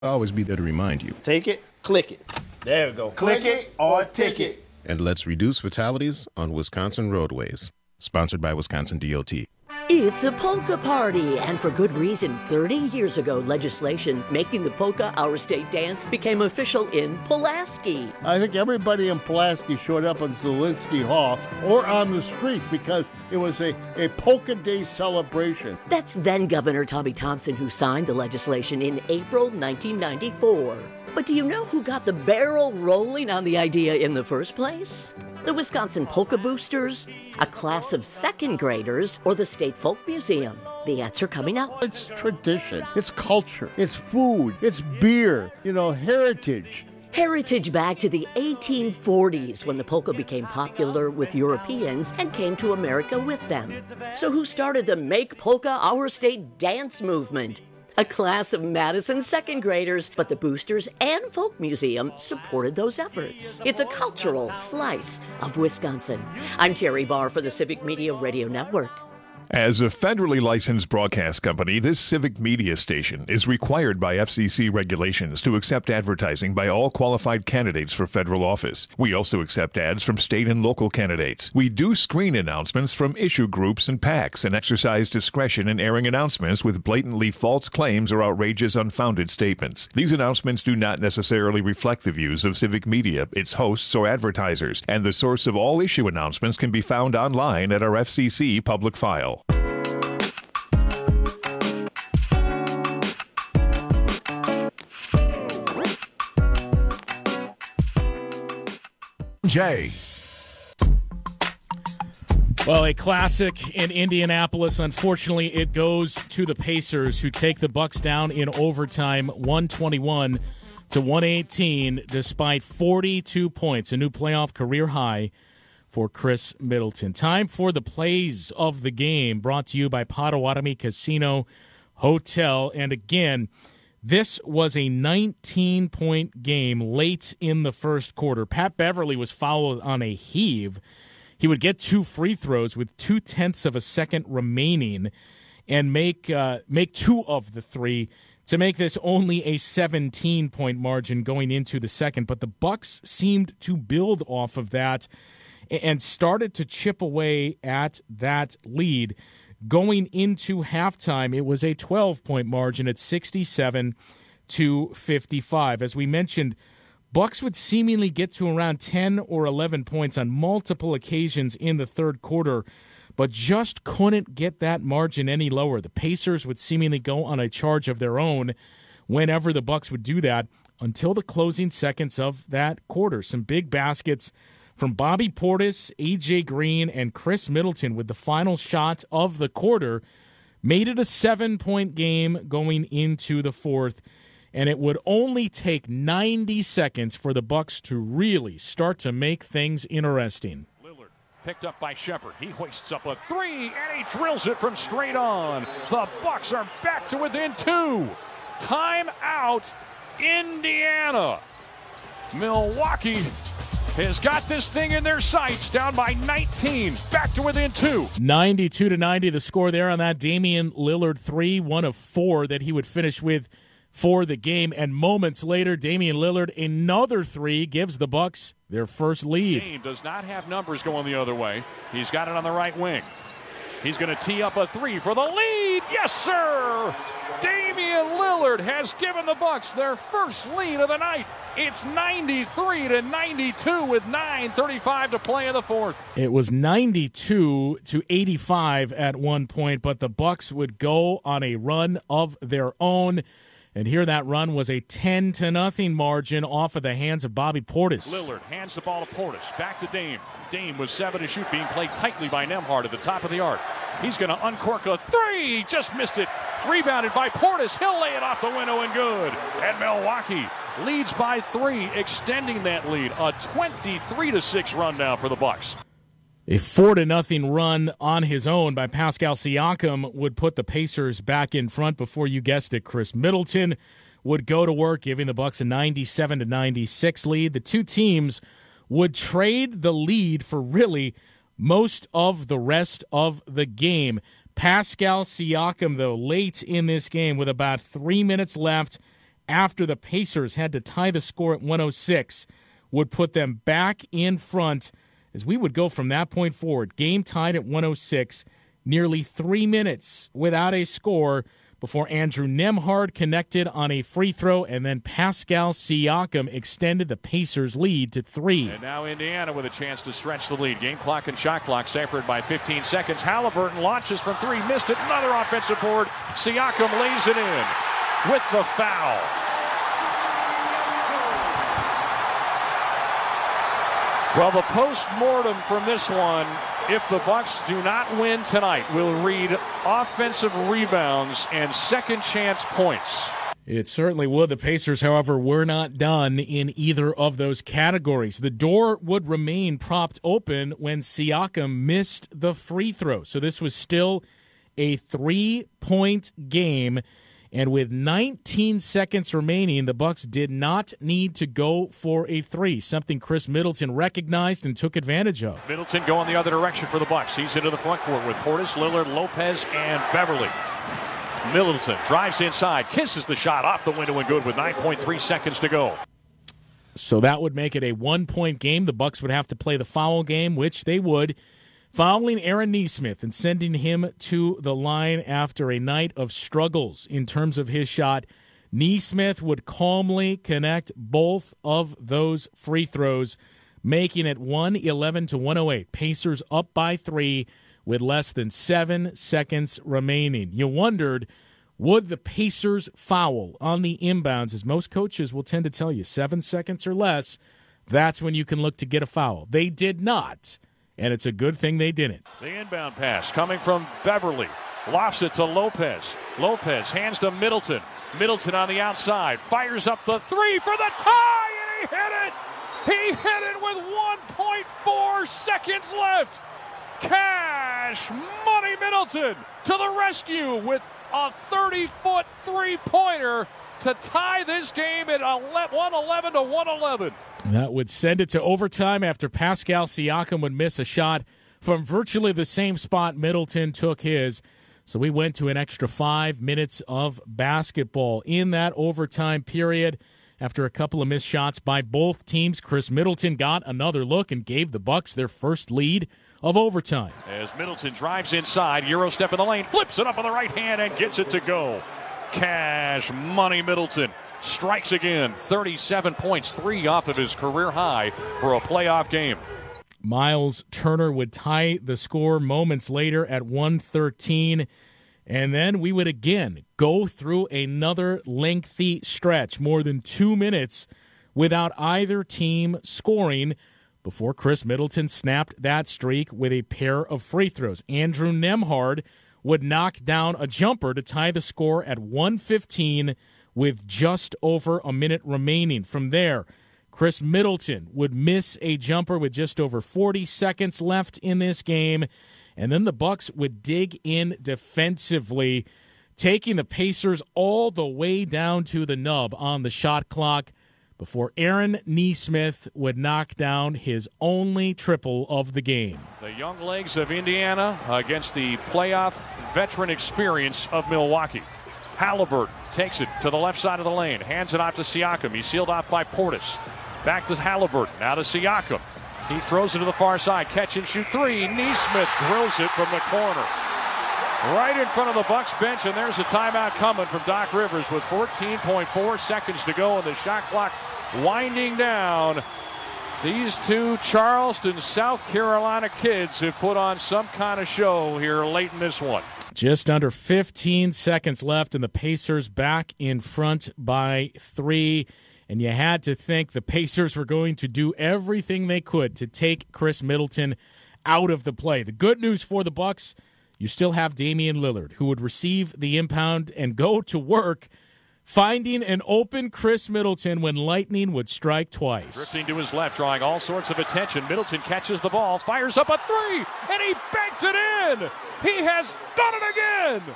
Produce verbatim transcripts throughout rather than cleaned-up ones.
I'll always be there to remind you. Take it, click it. There we go. Click it or ticket. And let's reduce fatalities on Wisconsin roadways. Sponsored by Wisconsin D O T. It's a polka party, and for good reason. thirty years ago, legislation making the polka our state dance became official in Pulaski. I think everybody in Pulaski showed up in Zielinski Hall or on the streets because it was a, a polka day celebration. That's then Governor Tommy Thompson who signed the legislation in April nineteen ninety-four. But do you know who got the barrel rolling on the idea in the first place? The Wisconsin Polka Boosters, a class of second graders, or the State Folk Museum? The answer coming up. It's tradition, it's culture, it's food, it's beer, you know, heritage. Heritage back to the eighteen forties when the polka became popular with Europeans and came to America with them. So who started the Make Polka Our State dance movement? A class of Madison second graders, but the Boosters and Folk Museum supported those efforts. It's a cultural slice of Wisconsin. I'm Terry Barr for the Civic Media Radio Network. As a federally licensed broadcast company, this civic media station is required by F C C regulations to accept advertising by all qualified candidates for federal office. We also accept ads from state and local candidates. We do screen announcements from issue groups and PACs and exercise discretion in airing announcements with blatantly false claims or outrageous, unfounded statements. These announcements do not necessarily reflect the views of civic media, its hosts, or advertisers, and the source of all issue announcements can be found online at our F C C public file. Jay. Well, a classic in Indianapolis. Unfortunately, it goes to the Pacers, who take the Bucks down in overtime, one twenty-one to one eighteen, despite forty-two points, a new playoff career high for Chris Middleton. Time for the plays of the game, brought to you by Potawatomi Casino Hotel. And again, this was a nineteen-point game late in the first quarter. Pat Beverly was fouled on a heave. He would get two free throws with two-tenths of a second remaining and make uh, make two of the three to make this only a seventeen-point margin going into the second. But the Bucks seemed to build off of that and started to chip away at that lead. Going into halftime, it was a twelve-point margin at sixty-seven to fifty-five. As we mentioned, Bucks would seemingly get to around ten or eleven points on multiple occasions in the third quarter, but just couldn't get that margin any lower. The Pacers would seemingly go on a charge of their own whenever the Bucks would do that until the closing seconds of that quarter. Some big baskets from Bobby Portis, A J Green, and Chris Middleton with the final shot of the quarter made it a seven-point game going into the fourth, and it would only take ninety seconds for the Bucks to really start to make things interesting. Lillard picked up by Shepard. He hoists up a three, and he drills it from straight on. The Bucks are back to within two. Timeout, Indiana. Milwaukee has got this thing in their sights, down by nineteen, back to within two. ninety-two to ninety, the score there on that Damian Lillard three, one of four that he would finish with for the game. And moments later, Damian Lillard, another three, gives the Bucks their first lead. Dame does not have numbers going the other way. He's got it on the right wing. He's going to tee up a three for the lead. Yes, sir! Damian Lillard has given the Bucks their first lead of the night. It's ninety-three to ninety-two with nine thirty-five to play in the fourth. It was ninety-two to eighty-five at one point, but the Bucks would go on a run of their own. And here that run was a ten to nothing margin off of the hands of Bobby Portis. Lillard hands the ball to Portis. Back to Dame. Dame with seven to shoot, being played tightly by Nembhard at the top of the arc. He's going to uncork a three. Just missed it. Rebounded by Portis. He'll lay it off the window and good. And Milwaukee leads by three, extending that lead. A twenty-three to six run now for the Bucks. A four to nothing run on his own by Pascal Siakam would put the Pacers back in front. Before you guessed it, Chris Middleton would go to work, giving the Bucks a ninety-seven to ninety-six lead. The two teams would trade the lead for really most of the rest of the game. Pascal Siakam, though, late in this game with about three minutes left after the Pacers had to tie the score at one oh six would put them back in front as we would go from that point forward. Game tied at one oh six, nearly three minutes without a score before Andrew Nembhard connected on a free throw, and then Pascal Siakam extended the Pacers' lead to three. And now Indiana with a chance to stretch the lead. Game clock and shot clock separated by fifteen seconds. Halliburton launches from three, missed it. Another offensive board. Siakam lays it in with the foul. Well, the post-mortem from this one, if the Bucks do not win tonight, will read offensive rebounds and second chance points. It certainly would. The Pacers, however, were not done in either of those categories. The door would remain propped open when Siakam missed the free throw. So this was still a three-point game. And with nineteen seconds remaining, the Bucks did not need to go for a three, something Chris Middleton recognized and took advantage of. Middleton going the other direction for the Bucks. He's into the front court with Portis, Lillard, Lopez, and Beverly. Middleton drives inside, kisses the shot off the window and good with nine point three seconds to go. So that would make it a one-point game. The Bucks would have to play the foul game, which they would, fouling Aaron Nesmith and sending him to the line after a night of struggles in terms of his shot. Nesmith would calmly connect both of those free throws, making it one eleven to one oh eight. Pacers up by three with less than seven seconds remaining. You wondered, would the Pacers foul on the inbounds? As most coaches will tend to tell you, seven seconds or less, that's when you can look to get a foul. They did not. And it's a good thing they didn't. The inbound pass coming from Beverly. Lofts it to Lopez. Lopez hands to Middleton. Middleton on the outside. Fires up the three for the tie, and he hit it! He hit it with one point four seconds left. Cash Money Middleton to the rescue with a thirty-foot three-pointer to tie this game at one eleven to one eleven. That would send it to overtime after Pascal Siakam would miss a shot from virtually the same spot Middleton took his. So we went to an extra five minutes of basketball. In that overtime period, after a couple of missed shots by both teams, Chris Middleton got another look and gave the Bucks their first lead of overtime. As Middleton drives inside, Euro step in the lane, flips it up on the right hand and gets it to go. Cash Money Middleton strikes again, thirty-seven points, three off of his career high for a playoff game. Miles Turner would tie the score moments later at one thirteen, and then we would again go through another lengthy stretch, more than two minutes, without either team scoring before Chris Middleton snapped that streak with a pair of free throws. Andrew Nembhard would knock down a jumper to tie the score at one fifteen with just over a minute remaining. From there, Chris Middleton would miss a jumper with just over forty seconds left in this game, and then the Bucks would dig in defensively, taking the Pacers all the way down to the nub on the shot clock before Aaron Nesmith would knock down his only triple of the game. The young legs of Indiana against the playoff veteran experience of Milwaukee. Halliburton takes it to the left side of the lane, hands it off to Siakam. He's sealed off by Portis. Back to Halliburton, now to Siakam. He throws it to the far side, catch and shoot three. Nesmith drills it from the corner. Right in front of the Bucks bench, and there's a timeout coming from Doc Rivers with fourteen point four seconds to go, and the shot clock winding down. These two Charleston, South Carolina kids have put on some kind of show here late in this one. Just under fifteen seconds left, and the Pacers back in front by three. And you had to think the Pacers were going to do everything they could to take Chris Middleton out of the play. The good news for the Bucks, you still have Damian Lillard, who would receive the impound and go to work, finding an open Chris Middleton when lightning would strike twice. Drifting to his left, drawing all sorts of attention. Middleton catches the ball, fires up a three, and he banked it in. He has done it again.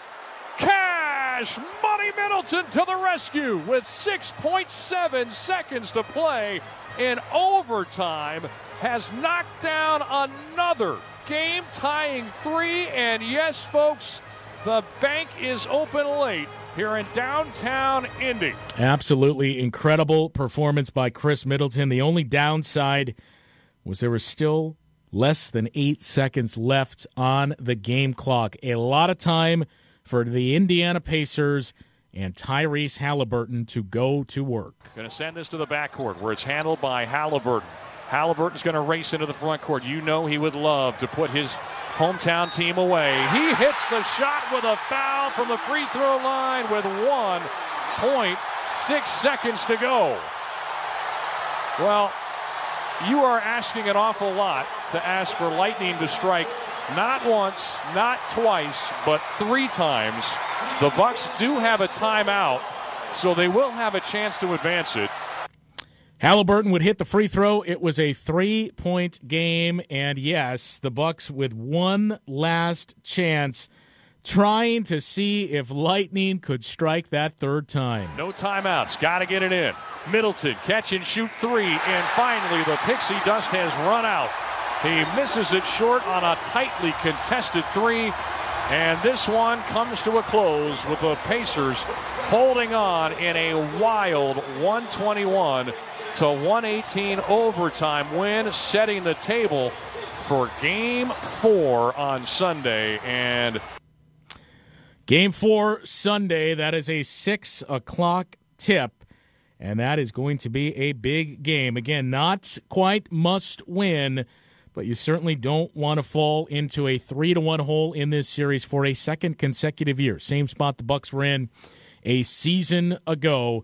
Cash Money Middleton to the rescue with six point seven seconds to play in overtime. Has knocked down another game-tying three. And yes, folks, the bank is open late here in downtown Indy. Absolutely incredible performance by Chris Middleton. The only downside was there was still less than eight seconds left on the game clock. A lot of time for the Indiana Pacers and Tyrese Haliburton to go to work. Going to send this to the backcourt where it's handled by Haliburton. Haliburton's going to race into the front court. You know he would love to put his hometown team away. He hits the shot with a foul from the free throw line with one point six seconds to go. Well, you are asking an awful lot to ask for Lightning to strike not once, not twice, but three times. The Bucks do have a timeout, so they will have a chance to advance it. Haliburton would hit the free throw. It was a three-point game, and yes, the Bucks with one last chance, trying to see if Lightning could strike that third time. No timeouts. Got to get it in. Middleton, catch and shoot three, and finally the pixie dust has run out. He misses it short on a tightly contested three, and this one comes to a close with the Pacers holding on in a wild one twenty-one to one eighteen overtime win, setting the table for Game four on Sunday. And Game four Sunday, that is a six o'clock tip, and that is going to be a big game. Again, not quite must win, but you certainly don't want to fall into a three to one hole in this series for a second consecutive year. Same spot the Bucks were in a season ago.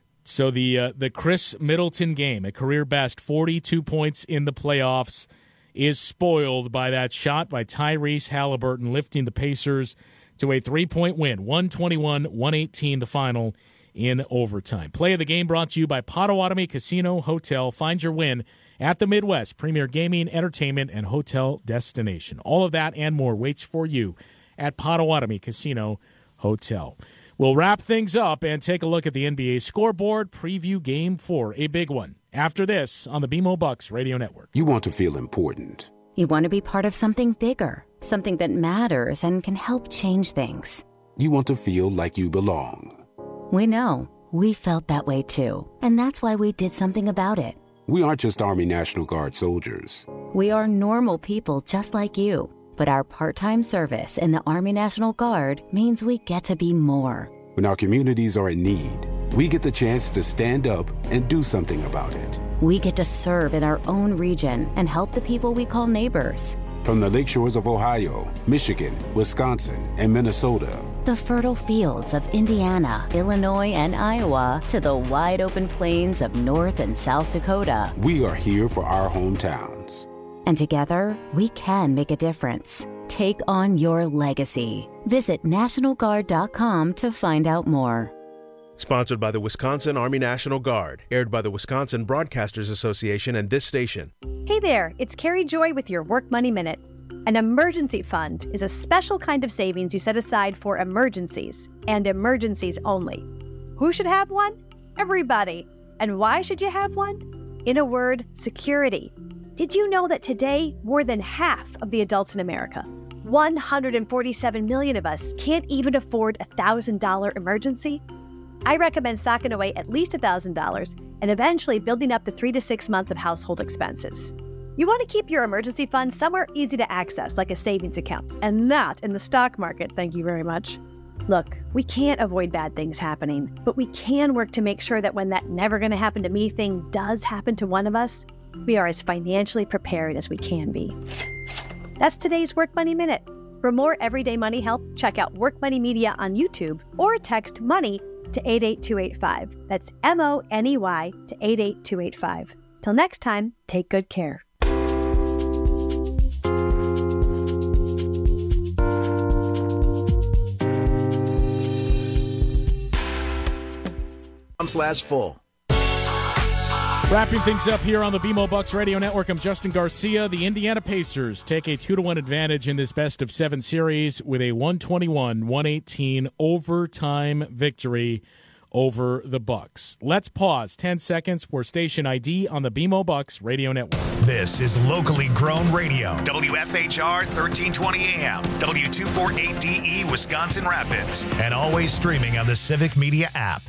So the uh, the Chris Middleton game, a career best forty-two points in the playoffs, is spoiled by that shot by Tyrese Haliburton, lifting the Pacers to a three-point win, one twenty-one to one eighteen, the final in overtime. Play of the game brought to you by Potawatomi Casino Hotel. Find your win at the Midwest premier gaming, entertainment, and hotel destination. All of that and more waits for you at Potawatomi Casino Hotel. We'll wrap things up and take a look at the N B A scoreboard, preview Game four, a big one, after this on the B M O Bucks Radio Network. You want to feel important. You want to be part of something bigger, something that matters and can help change things. You want to feel like you belong. We know. We felt that way too. And that's why we did something about it. We aren't just Army National Guard soldiers. We are normal people just like you. But our part-time service in the Army National Guard means we get to be more. When our communities are in need, we get the chance to stand up and do something about it. We get to serve in our own region and help the people we call neighbors. From the lakeshores of Ohio, Michigan, Wisconsin, and Minnesota, the fertile fields of Indiana, Illinois, and Iowa, to the wide-open plains of North and South Dakota. We are here for our hometowns. And together, we can make a difference. Take on your legacy. Visit National Guard dot com to find out more. Sponsored by the Wisconsin Army National Guard. Aired by the Wisconsin Broadcasters Association and this station. Hey there, it's Carrie Joy with your Work Money Minute. An emergency fund is a special kind of savings you set aside for emergencies, and emergencies only. Who should have one? Everybody. And why should you have one? In a word, security. Did you know that today, more than half of the adults in America, one hundred forty-seven million of us, can't even afford a one thousand dollars emergency? I recommend stocking away at least one thousand dollars and eventually building up to three to six months of household expenses. You want to keep your emergency fund somewhere easy to access, like a savings account, and not in the stock market, thank you very much. Look, we can't avoid bad things happening, but we can work to make sure that when that never going to happen to me thing does happen to one of us, we are as financially prepared as we can be. That's today's Work Money Minute. For more everyday money help, check out Work Money Media on YouTube or text MONEY to eight eight two eight five. That's M O N E Y to eight eight two eight five. Till next time, take good care. slash full. Wrapping things up here on the B M O Bucks Radio Network, I'm Justin Garcia. The Indiana Pacers take a two to one advantage in this best of seven series with a one twenty-one to one eighteen overtime victory over the Bucks. Let's pause ten seconds for station I D on the B M O Bucks Radio Network. This is locally grown radio. W F H R thirteen twenty A M, W two forty-eight D E, Wisconsin Rapids, and always streaming on the Civic Media app.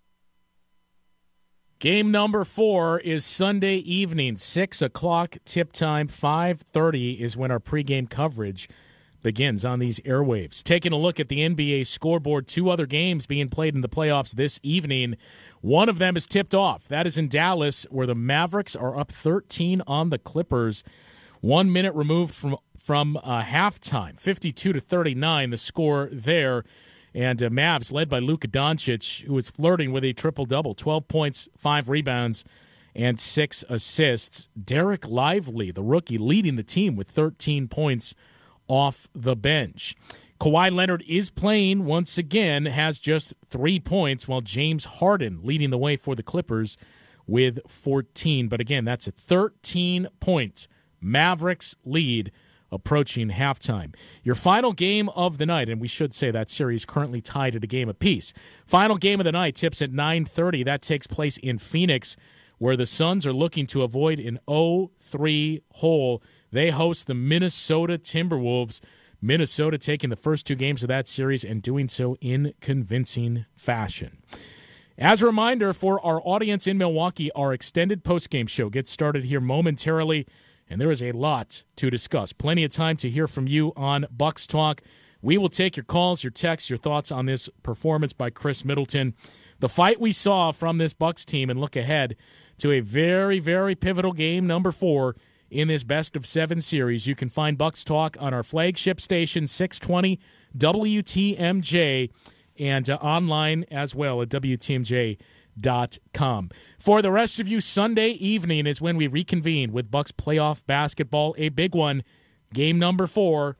Game number four is Sunday evening, six o'clock tip time. five thirty is when our pregame coverage begins on these airwaves. Taking a look at the N B A scoreboard, two other games being played in the playoffs this evening. One of them is tipped off. That is in Dallas, where the Mavericks are up thirteen on the Clippers. One minute removed from, from uh, halftime, fifty-two to thirty-nine, the score there. And uh, Mavs, led by Luka Doncic, who is flirting with a triple-double, twelve points, five rebounds, and six assists. Derek Lively, the rookie, leading the team with thirteen points off the bench. Kawhi Leonard is playing once again, has just three points, while James Harden leading the way for the Clippers with fourteen. But again, that's a thirteen-point Mavericks lead approaching halftime. Your final game of the night, and we should say that series currently tied at a game apiece. Final game of the night tips at nine thirty. That takes place in Phoenix, where the Suns are looking to avoid an oh three hole. They host the Minnesota Timberwolves. Minnesota taking the first two games of that series and doing so in convincing fashion. As a reminder for our audience in Milwaukee, our extended postgame show gets started here momentarily, and there is a lot to discuss. Plenty of time to hear from you on Bucks Talk. We will take your calls, your texts, your thoughts on this performance by Chris Middleton. The fight we saw from this Bucks team, and look ahead to a very, very pivotal game, number four, in this best of seven series. You can find Bucks Talk on our flagship station, six twenty W T M J, and uh, online as well at W T M J dot com. For the rest of you, Sunday evening is when we reconvene with Bucks playoff basketball, a big one, game number four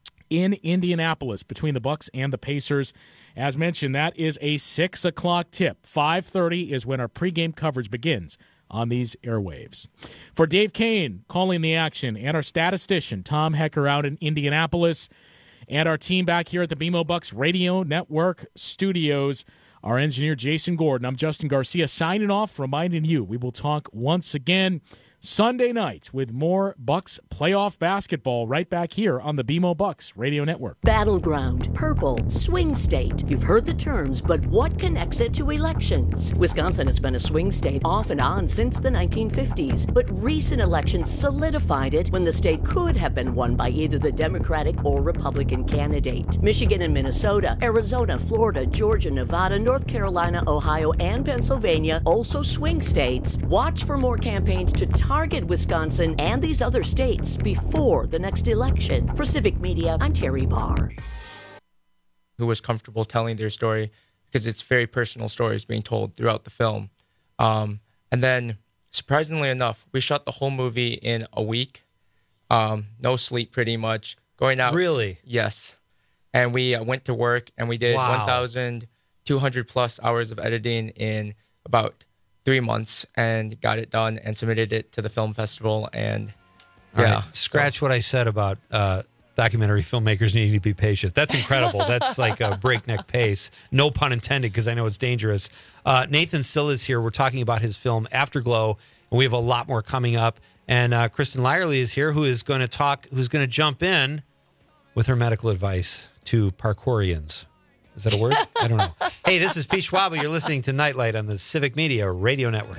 in Indianapolis between the Bucks and the Pacers. As mentioned, that is a six o'clock tip. five thirty is when our pregame coverage begins on these airwaves. For Dave Kane calling the action, and our statistician Tom Hecker out in Indianapolis, and our team back here at the B M O Bucks Radio Network studios, our engineer Jason Gordon, I'm Justin Garcia signing off, reminding you we will talk once again Sunday night with more Bucks playoff basketball right back here on the B M O Bucks Radio Network. Battleground, purple, swing state. You've heard the terms, but what connects it to elections? Wisconsin has been a swing state off and on since the nineteen fifties, but recent elections solidified it when the state could have been won by either the Democratic or Republican candidate. Michigan and Minnesota, Arizona, Florida, Georgia, Nevada, North Carolina, Ohio, and Pennsylvania, also swing states. Watch for more campaigns to target Target Wisconsin and these other states before the next election. For Civic Media, I'm Terry Barr. Who was comfortable telling their story, because it's very personal stories being told throughout the film. Um, and then, surprisingly enough, we shot the whole movie in a week. Um, no sleep, pretty much. Going out. Really? Yes. And we uh, went to work, and we did wow. one thousand two hundred plus hours of editing in about three months and got it done and submitted it to the film festival. And yeah, right. Scratch so. what I said about uh, documentary filmmakers needing to be patient. That's incredible. That's like a breakneck pace. No pun intended, because I know it's dangerous. Uh, Nathan Still is here. We're talking about his film Afterglow, and we have a lot more coming up. And uh, Kristen Lyerly is here, who is going to talk, who's going to jump in with her medical advice to parkourians. Is that a word? I don't know. Hey, this is Pete Schwab. You're listening to Nightlight on the Civic Media Radio Network.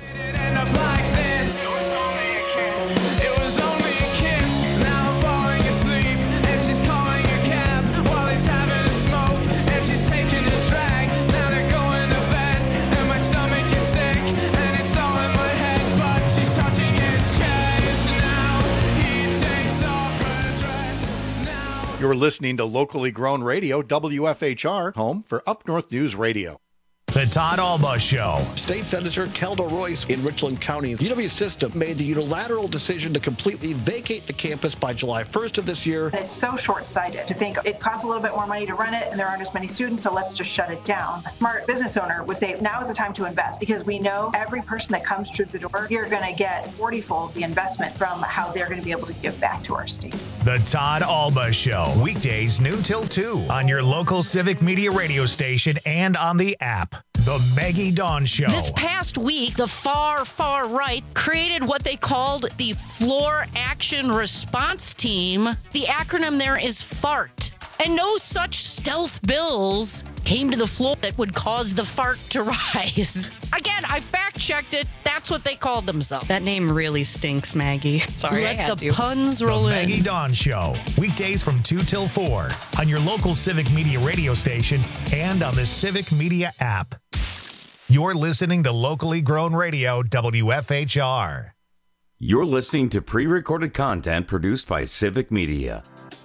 You're listening to locally grown radio, W F H R, home for Up North News Radio. The Todd Alba Show. State Senator Kelda Royce in Richland County. U W System made the unilateral decision to completely vacate the campus by July first of this year. It's so short-sighted to think it costs a little bit more money to run it and there aren't as many students, so let's just shut it down. A smart business owner would say now is the time to invest, because we know every person that comes through the door, you're going to get forty-fold the investment from how they're going to be able to give back to our state. The Todd Alba Show. Weekdays noon till two on your local Civic Media radio station and on the app. The Maggie Dawn Show. This past week, the far, far right created what they called the Floor Action Response Team. The acronym there is FART. And no such stealth bills came to the floor that would cause the fart to rise. Again, I fact-checked it. That's what they called themselves. That name really stinks, Maggie. Sorry, Let I had the to. puns roll the in. Maggie Dawn Show. Weekdays from two till four on your local Civic Media radio station and on the Civic Media app. You're listening to locally grown radio, W F H R. You're listening to pre-recorded content produced by Civic Media.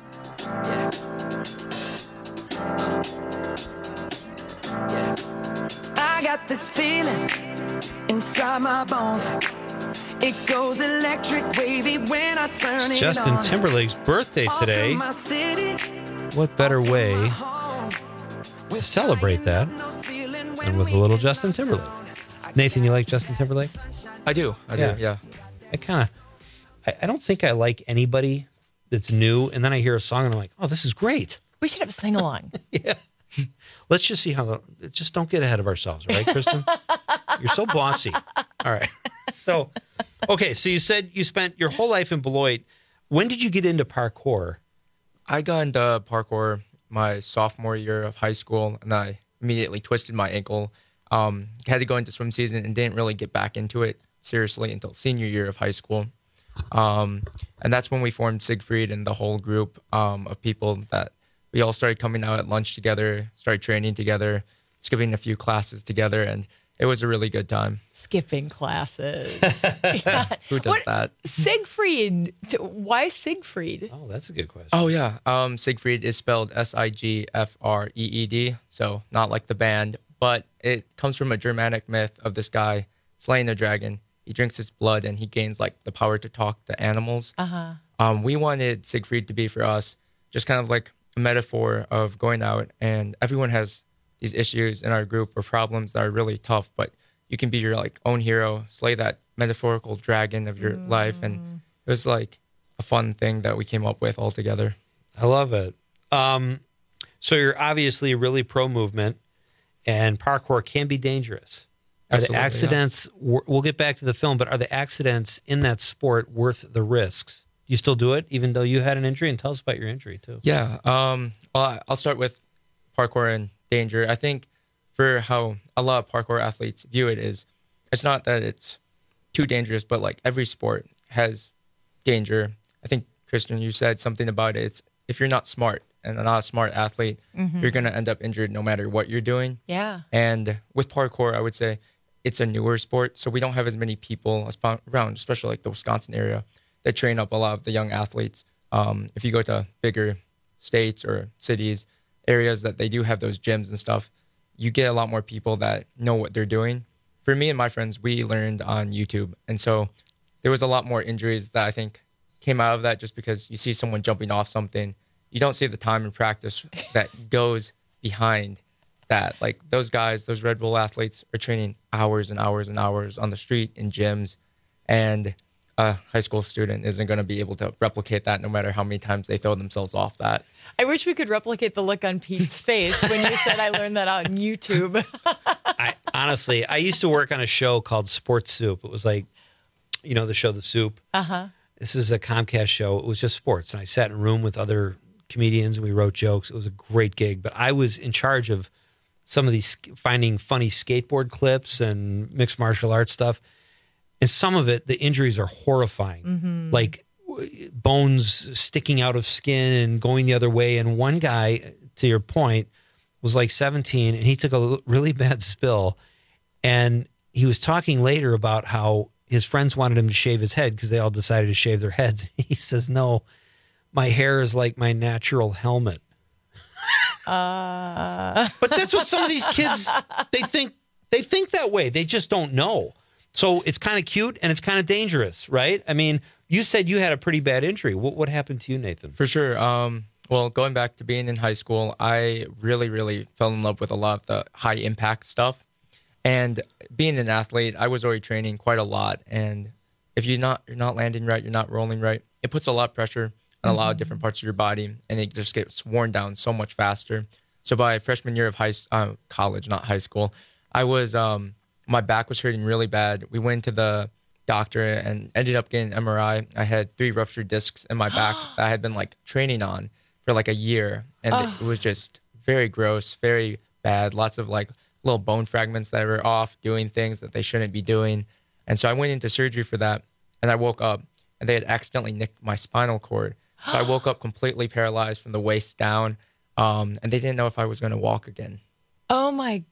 I got this feeling inside my bones. It goes electric wavy when I turn It's it Justin on. Timberlake's birthday today. My city, What better way to celebrate that than with a little Justin Timberlake? Nathan, you like Justin Timberlake? I do. I do, yeah. I kind of, I, I don't think I like anybody that's new, and then I hear a song and I'm like, oh, this is great. We should have a sing-along. Yeah. Let's just see how, just don't get ahead of ourselves, all right, Kristen? You're so bossy. All right. So, okay, so you said you spent your whole life in Beloit. When did you get into parkour? I got into parkour my sophomore year of high school, and I immediately twisted my ankle. Um, had to go into swim season and didn't really get back into it seriously until senior year of high school. Um, and that's when we formed Siegfried and the whole group um, of people that we all started coming out at lunch together, started training together, skipping a few classes together, and it was a really good time. Skipping classes. Who does What- that? Siegfried. Why Siegfried? Oh, that's a good question. Oh, yeah. Um, Siegfried is spelled S I G F R E E D, so not like the band, but it comes from a Germanic myth of this guy slaying a dragon. He drinks its blood, and he gains, like, the power to talk to animals. Uh-huh. Um, we wanted Siegfried to be, for us, just kind of like a metaphor of going out, and everyone has these issues in our group or problems that are really tough, but you can be your, like, own hero, slay that metaphorical dragon of your life, and it was, like, a fun thing that we came up with all together. I love it. Um, so you're obviously really pro movement, and parkour can be dangerous. Are Absolutely, the yeah. accidents, w- we'll get back to the film, but are the accidents in that sport worth the risks? Do you still do it, even though you had an injury? And tell us about your injury, too. Yeah. Um, well, I'll start with parkour and danger. I think for how a lot of parkour athletes view it is, it's not that it's too dangerous, but like every sport has danger. I think, Christian, you said something about it. It's if you're not smart and not a smart athlete, Mhm. you're going to end up injured no matter what you're doing. Yeah. And with parkour, I would say it's a newer sport, so we don't have as many people around, especially like the Wisconsin area, that train up a lot of the young athletes. Um, if you go to bigger states or cities, areas that they do have those gyms and stuff, you get a lot more people that know what they're doing. For me and my friends, we learned on YouTube. And so there was a lot more injuries that I think came out of that just because you see someone jumping off something. You don't see the time and practice that goes behind that. Like those guys, those Red Bull athletes are training hours and hours and hours on the street in gyms. And a high school student isn't going to be able to replicate that no matter how many times they throw themselves off that. I wish we could replicate the look on Pete's face when you said I learned that on YouTube. I honestly, I used to work on a show called Sports Soup. It was like, you know, the show The Soup. Uh-huh. This is a Comcast show. It was just sports. And I sat in a room with other comedians and we wrote jokes. It was a great gig. But I was in charge of some of these, finding funny skateboard clips and mixed martial arts stuff. And some of it, the injuries are horrifying. Mhm. Like w- bones sticking out of skin and going the other way. And one guy, to your point, was like seventeen and he took a l- really bad spill. And he was talking later about how his friends wanted him to shave his head because they all decided to shave their heads. He says, no, my hair is like my natural helmet. Uh... But that's what some of these kids, they think, they think that way. They just don't know. So it's kind of cute and it's kind of dangerous, right? I mean, you said you had a pretty bad injury. What what happened to you, Nathan? For sure. Um, well, going back to being in high school, I really, really fell in love with a lot of the high impact stuff. And being an athlete, I was already training quite a lot. And if you're not you're not landing right, you're not rolling right, it puts a lot of pressure on a lot of different parts of your body, and it just gets worn down so much faster. So by freshman year of high uh, college, not high school, I was, um, my back was hurting really bad. We went to the doctor and ended up getting an M R I. I had three ruptured discs in my back that I had been like training on for like a year. And Oh. it was just very gross, very bad. Lots of like little bone fragments that were off, doing things that they shouldn't be doing. And so I went into surgery for that. And I woke up and they had accidentally nicked my spinal cord. So I woke up completely paralyzed from the waist down. Um, and they didn't know if I was going to walk again. Oh my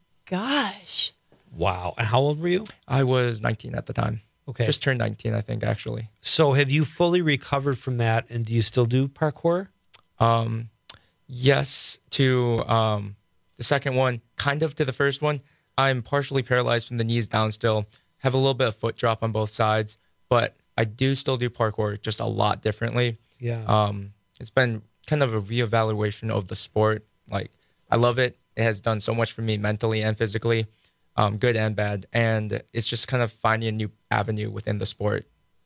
gosh. Wow. And how old were you? I was nineteen at the time. Okay. Just turned nineteen, I think, actually. So have you fully recovered from that, and do you still do parkour? Um, yes, to um, the second one, kind of to the first one. I'm partially paralyzed from the knees down still, have a little bit of foot drop on both sides, but I do still do parkour, just a lot differently. Yeah. Um, it's been kind of a reevaluation of the sport. Like, I love it. It has done so much for me mentally and physically, um, good and bad. And it's just kind of finding a new avenue within the sport.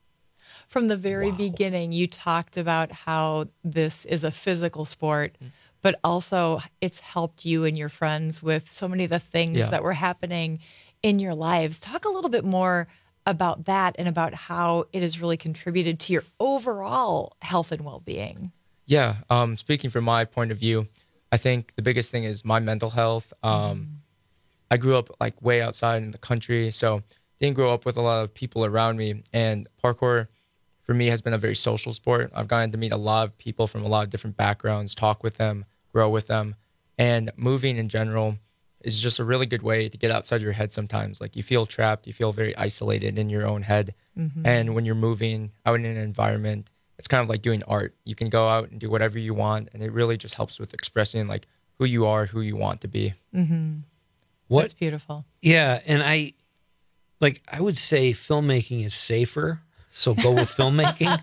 From the very beginning, you talked about how this is a physical sport, but also it's helped you and your friends with so many of the things Yeah. that were happening in your lives. Talk a little bit more about that and about how it has really contributed to your overall health and well-being. Yeah. Um, speaking from my point of view, I think the biggest thing is my mental health. Um, I grew up like way outside in the country, so didn't grow up with a lot of people around me. And parkour for me has been a very social sport. I've gotten to meet a lot of people from a lot of different backgrounds, talk with them, grow with them. And moving in general is just a really good way to get outside your head sometimes. Like, you feel trapped, you feel very isolated in your own head. Mhm. And when you're moving out in an environment, it's kind of like doing art. You can go out and do whatever you want, and it really just helps with expressing like who you are, who you want to be. Mm-hmm. What? That's beautiful. Yeah, and I like I would say filmmaking is safer, so go with filmmaking.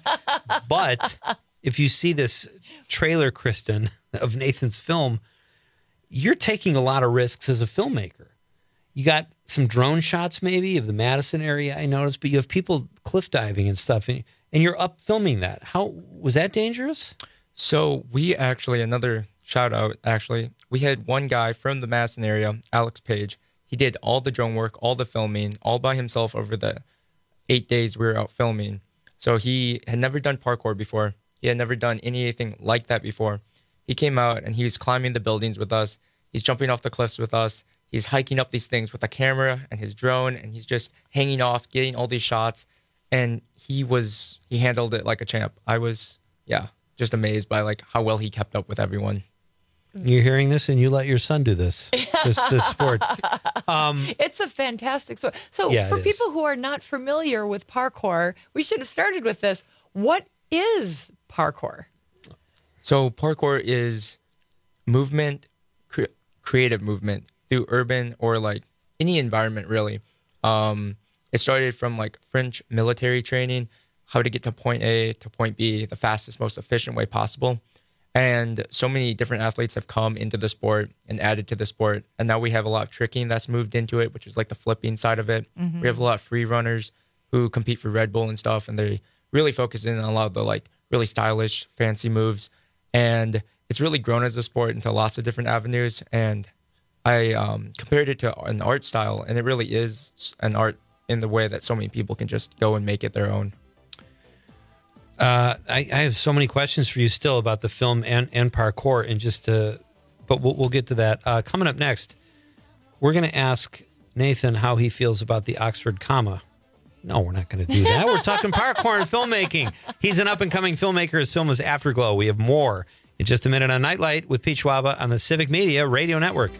But if you see this trailer, Kristen, of Nathan's film, you're taking a lot of risks as a filmmaker. You got some drone shots maybe of the Madison area, I noticed, but you have people cliff diving and stuff, and, and you're up filming that. How was that dangerous? So we actually, another shout out, actually, we had one guy from the Madison area, Alex Page. He did all the drone work, all the filming, all by himself over the eight days we were out filming. So he had never done parkour before. He had never done anything like that before. He came out and he was climbing the buildings with us. He's jumping off the cliffs with us. He's hiking up these things with a camera and his drone, and he's just hanging off, getting all these shots. And he was, he handled it like a champ. I was, yeah, just amazed by like how well he kept up with everyone. You're hearing this, and you let your son do this, this, this sport. Um, It's a fantastic sport. So Yeah, for it is. people who are not familiar with parkour, we should have started with this. What is parkour? So parkour is movement, cre- creative movement through urban or like any environment, really. Um, it started from like French military training, how to get to point A to point B the fastest, most efficient way possible. And so many different athletes have come into the sport and added to the sport. And now we have a lot of tricking that's moved into it, which is like the flipping side of it. Mhm. We have a lot of free runners who compete for Red Bull and stuff, and they really focus in on a lot of the like really stylish, fancy moves. And it's really grown as a sport into lots of different avenues. And I um, compared it to an art style, and it really is an art in the way that so many people can just go and make it their own. Uh, I, I have so many questions for you still about the film and, and parkour, and just to, but we'll, we'll get to that. Uh, coming up next, we're going to ask Nathan how he feels about the Oxford comma. No, we're not going to do that. We're talking parkour and filmmaking. He's an up-and-coming filmmaker. His film is Afterglow. We have more in just a minute on Nightlight with Pete Schwaba on the Civic Media Radio Network.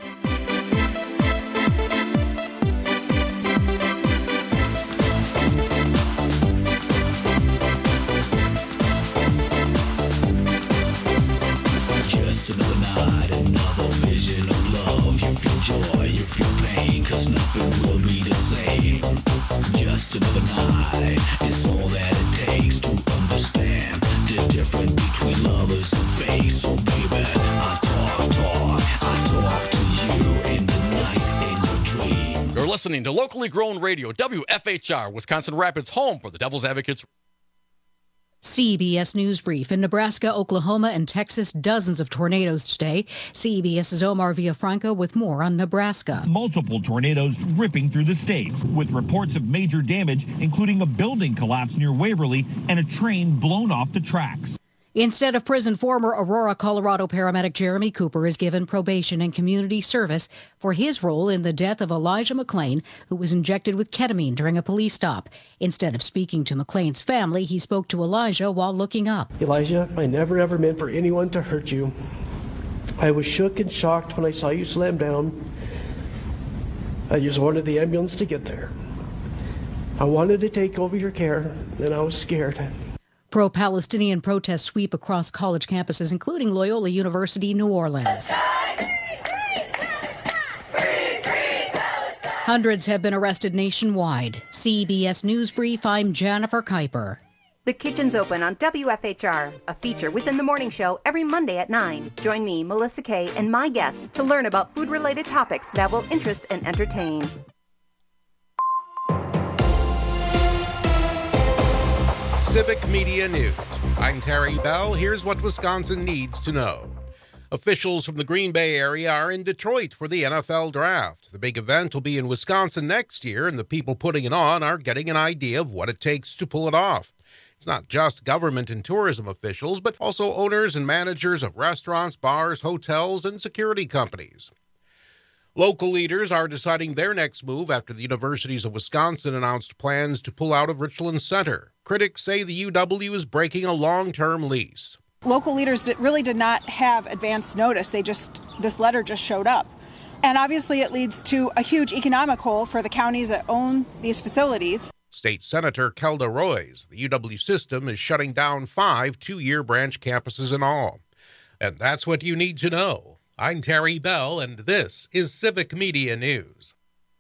Just another night, another vision of love. You feel joy, you feel pain, cause nothing will be the same. Just another night, it's all that it takes to understand the difference between lovers and fake. So baby, I talk, talk, I talk to you in the night, in your dream. You're listening to locally grown radio, W F H R, Wisconsin Rapids, home for the Devil's Advocates. C B S News Brief. In Nebraska, Oklahoma, and Texas, dozens of tornadoes today. CBS's Omar Villafranca with more on Nebraska. Multiple tornadoes ripping through the state, with reports of major damage, including a building collapse near Waverly and a train blown off the tracks. Instead of prison, former Aurora, Colorado paramedic Jeremy Cooper is given probation and community service for his role in the death of Elijah McLean, who was injected with ketamine during a police stop. Instead of speaking to McLean's family, he spoke to Elijah while looking up. Elijah, I never ever meant for anyone to hurt you. I was shook and shocked when I saw you slam down. I just wanted the ambulance to get there. I wanted to take over your care, and I was scared. Pro-Palestinian protests sweep across college campuses, including Loyola University, New Orleans. Hundreds have been arrested nationwide. C B S News Brief, I'm Jennifer Kuiper. The Kitchen's Open on W F H R, a feature within the morning show every Monday at nine. Join me, Melissa Kay, and my guests to learn about food-related topics that will interest and entertain. Civic Media News. I'm Terry Bell. Here's what Wisconsin needs to know. Officials from the Green Bay area are in Detroit for the N F L Draft. The big event will be in Wisconsin next year, and the people putting it on are getting an idea of what it takes to pull it off. It's not just government and tourism officials, but also owners and managers of restaurants, bars, hotels, and security companies. Local leaders are deciding their next move after the universities of Wisconsin announced plans to pull out of Richland Center. Critics say the U W is breaking a long-term lease. Local leaders really did not have advance notice. They just, this letter just showed up. And obviously it leads to a huge economic hole for the counties that own these facilities. State Senator Kelda Roys. The U W system is shutting down five two-year branch campuses in all. And that's what you need to know. I'm Terry Bell, and this is Civic Media News.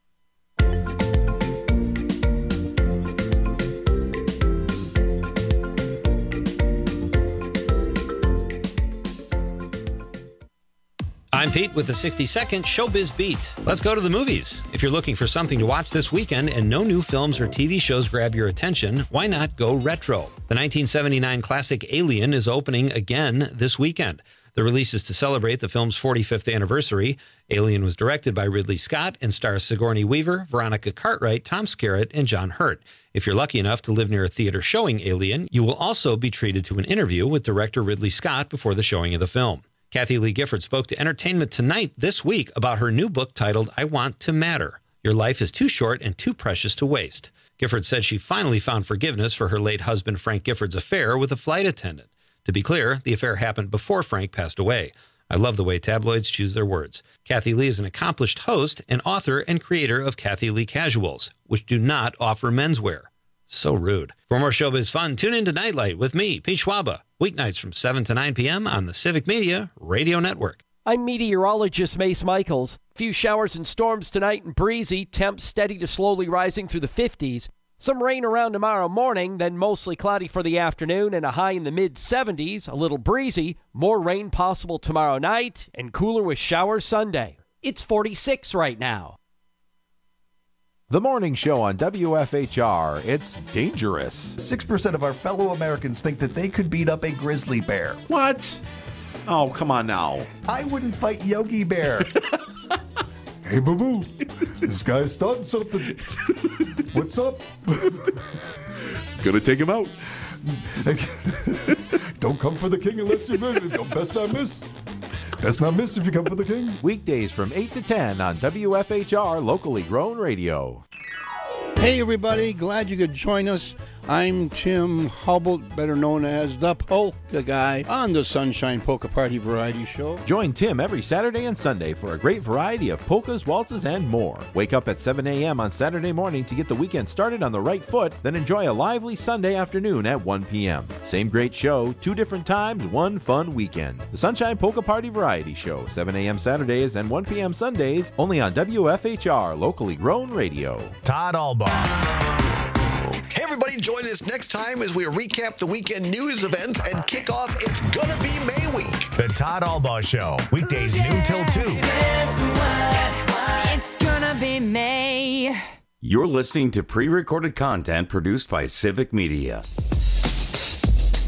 I'm Pete with the sixty-second Showbiz Beat. Let's go to the movies. If you're looking for something to watch this weekend and no new films or T V shows grab your attention, why not go retro? The nineteen seventy-nine classic Alien is opening again this weekend. The release is to celebrate the film's forty-fifth anniversary. Alien was directed by Ridley Scott and stars Sigourney Weaver, Veronica Cartwright, Tom Skerritt, and John Hurt. If you're lucky enough to live near a theater showing Alien, you will also be treated to an interview with director Ridley Scott before the showing of the film. Kathy Lee Gifford spoke to Entertainment Tonight this week about her new book titled I Want to Matter. Your life is too short and too precious to waste. Gifford said she finally found forgiveness for her late husband Frank Gifford's affair with a flight attendant. To be clear, the affair happened before Frank passed away. I love the way tabloids choose their words. Kathy Lee is an accomplished host and author and creator of Kathy Lee Casuals, which do not offer menswear. So rude. For more showbiz fun, tune in to Nightlight with me, Pete Schwaba, weeknights from seven to nine p.m. on the Civic Media Radio Network. I'm meteorologist Mace Michaels. Few showers and storms tonight and breezy, temps steady to slowly rising through the fifties. Some rain around tomorrow morning, then mostly cloudy for the afternoon and a high in the mid seventies, a little breezy. More rain possible tomorrow night and cooler with showers Sunday. It's forty-six right now. The morning show on W F H R. It's dangerous. six percent of our fellow Americans think that they could beat up a grizzly bear. What? Oh, come on now. I wouldn't fight Yogi Bear. Hey, boo-boo. This guy's done something. What's up? Gonna take him out. Don't come for the king unless you miss. Best not miss. Best not miss if you come for the king. Weekdays from eight to ten on W F H R Locally Grown Radio. Hey, everybody. Glad you could join us. I'm Tim Hubble, better known as the Polka Guy, on the Sunshine Polka Party Variety Show. Join Tim every Saturday and Sunday for a great variety of polkas, waltzes, and more. Wake up at seven a.m. on Saturday morning to get the weekend started on the right foot, then enjoy a lively Sunday afternoon at one p.m. Same great show, two different times, one fun weekend. The Sunshine Polka Party Variety Show, seven a.m. Saturdays and one p.m. Sundays, only on W F H R Locally Grown Radio. Todd Albaugh. Hey, everybody, join us next time as we recap the weekend news events and kick off It's Gonna Be May Week. The Todd Albaugh Show, weekdays noon till two. It's gonna be May. You're listening to pre-recorded content produced by Civic Media.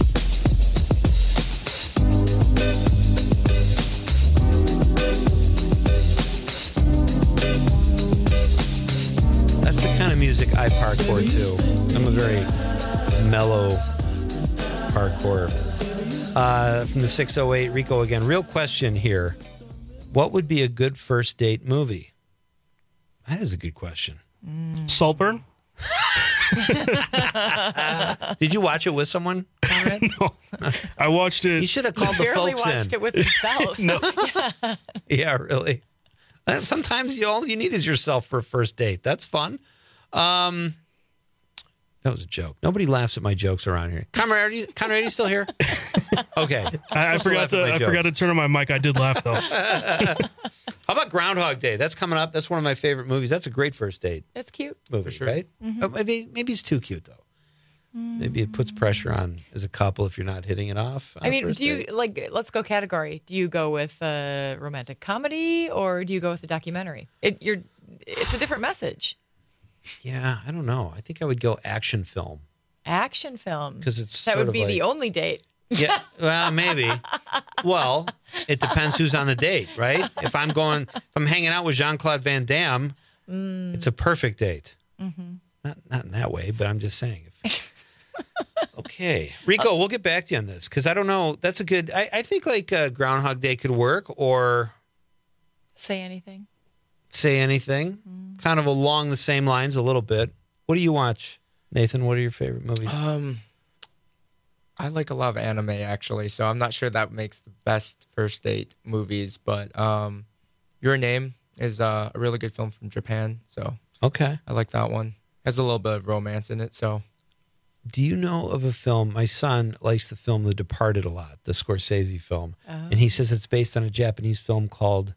I parkour too. I'm a very mellow parkour. Uh, from the six oh eight, Rico again. Real question here. What would be a good first date movie? That is a good question. Mm. Saltburn? Did you watch it with someone, Conrad? No. I watched it. You should have called the barely folks watched in. it with himself. No. Yeah. Yeah, really. Uh, Sometimes you all you need is yourself for a first date. That's fun. Um, that was a joke. Nobody laughs at my jokes around here. Conrad, are you, Conrad, are you still here? Okay. I, I forgot to. I forgot to turn on my mic. I did laugh though. How about Groundhog Day? That's coming up. That's one of my favorite movies. That's a great first date That's cute. movie, right? Mhm. Oh, maybe maybe it's too cute though. Maybe it puts pressure on as a couple if you're not hitting it off. on I a mean, first do you date. like? Let's go category. Do you go with a romantic comedy or do you go with a documentary? It, you're. It's a different message. Yeah, I don't know. I think I would go action film. Action film. 'Cause it's that sort would of be the like- only date. Yeah, well, maybe. Well, it depends who's on the date, right? If I'm going, if I'm hanging out with Jean-Claude Van Damme, Mm. it's a perfect date. Mm-hmm. Not not in that way, but I'm just saying. If, okay, Rico, we'll get back to you on this because I don't know. That's a good. I, I think like uh, Groundhog Day could work, or Say anything. Say Anything, kind of along the same lines a little bit. What do you watch, Nathan? What are your favorite movies? Um, I like a lot of anime actually, so I'm not sure that makes the best first date movies, but um, Your Name is uh, a really good film from Japan, so Okay. I like that one. Has a little bit of romance in it, so. Do you know of a film? My son likes the film The Departed a lot, the Scorsese film. Oh. And he says it's based on a Japanese film called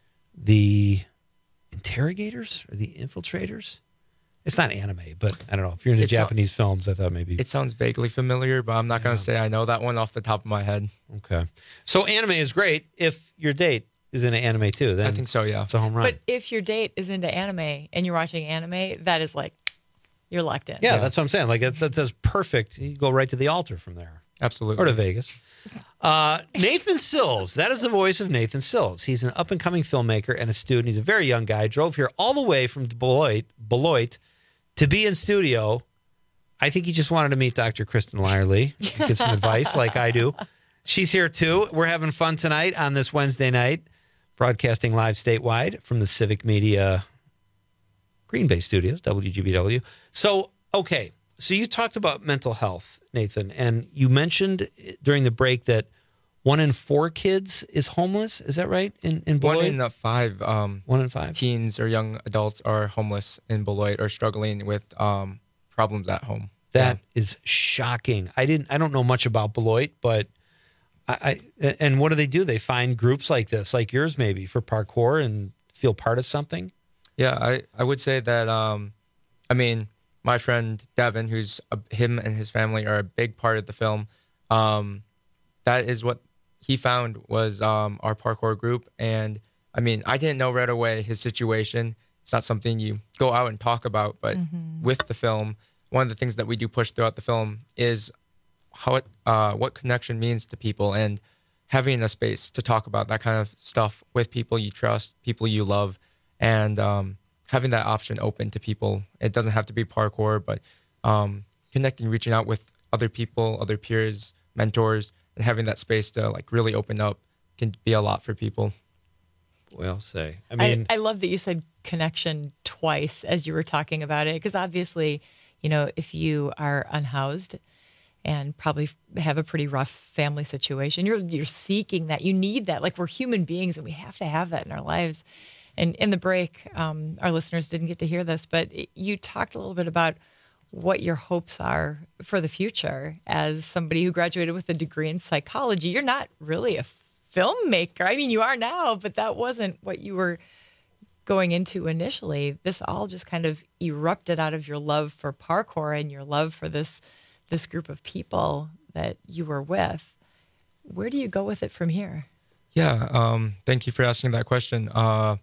The Interrogators or The Infiltrators. It's not anime, but I don't know. If you're into It's a- Japanese films, I thought maybe. It sounds vaguely familiar, but I'm not going to say I know that one off the top of my head. Okay. So anime is great if your date is into anime too. Then I think so, yeah. It's a home run. But if your date is into anime and you're watching anime, that is like you're locked in. yeah, that's what I'm saying. Like that's, that's perfect. You go right to the altar from there. Absolutely. Or to Vegas. Uh, Nathan Sills. That is the voice of Nathan Sills. He's an up-and-coming filmmaker and a student. He's a very young guy. Drove here all the way from Beloit, Beloit to be in studio. I think he just wanted to meet Doctor Kristen Lyerly, get some advice like I do. She's here too. We're having fun tonight on this Wednesday night, broadcasting live statewide from the Civic Media Green Bay Studios, W G B W. So, okay. So you talked about mental health, Nathan, and you mentioned during the break that one in four kids is homeless. Is that right? In in Beloit? One in uh, five, um, one in five teens or young adults are homeless in Beloit or struggling with um, problems at home. That is shocking. I didn't. I don't know much about Beloit, but I, I. And what do they do? They find groups like this, like yours, maybe for parkour, and feel part of something. Yeah, I, I would say that. Um, I mean, my friend Devin, who's a, him and his family are a big part of the film. Um, that is what he found was um, our parkour group, and I mean, I didn't know right away his situation. It's not something you go out and talk about, but Mm-hmm. with the film, one of the things that we do push throughout the film is how it, uh, what connection means to people, and having a space to talk about that kind of stuff with people you trust, people you love, and um, having that option open to people. It doesn't have to be parkour, but um, connecting, reaching out with other people, other peers, mentors, and having that space to like really open up can be a lot for people. Well, say. I I mean, I, love that you said connection twice as you were talking about it, because obviously, you know, if you are unhoused and probably have a pretty rough family situation, you're you're seeking that. You need that. Like, we're human beings, and we have to have that in our lives. And in the break, um, our listeners didn't get to hear this, but it, you talked a little bit about what your hopes are for the future as somebody who graduated with a degree in psychology. You're not really a filmmaker. I mean, you are now, but that wasn't what you were going into initially. This all just kind of erupted out of your love for parkour and your love for this this group of people that you were with. Where do you go with it from here? Yeah, um, thank you for asking that question. Uh,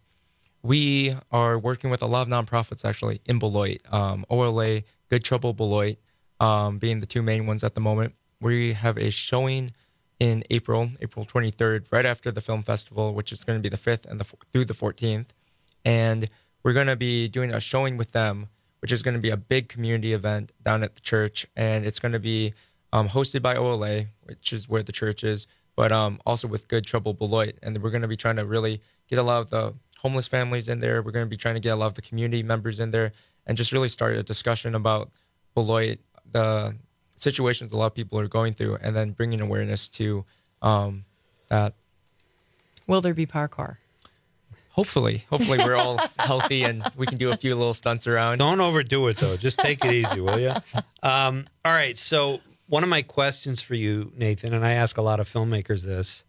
we are working with a lot of nonprofits actually in Beloit, um, O L A, Good Trouble Beloit, um, being the two main ones at the moment. We have a showing in April, April twenty-third, right after the film festival, which is going to be the fifth and the through the fourteenth. And we're going to be doing a showing with them which is going to be a big community event down at the church. And it's going to be um, hosted by O L A, which is where the church is, but um, also with Good Trouble Beloit. And we're going to be trying to really get a lot of the homeless families in there. We're going to be trying to get a lot of the community members in there and just really start a discussion about Beloit, the situations a lot of people are going through, and then bringing awareness to um, that. Will there be parkour? Hopefully. Hopefully we're all healthy and we can do a few little stunts around. Don't overdo it, though. Just take it easy, will you? Um, all right. So one of my questions for you, Nathan, and I ask a lot of filmmakers this,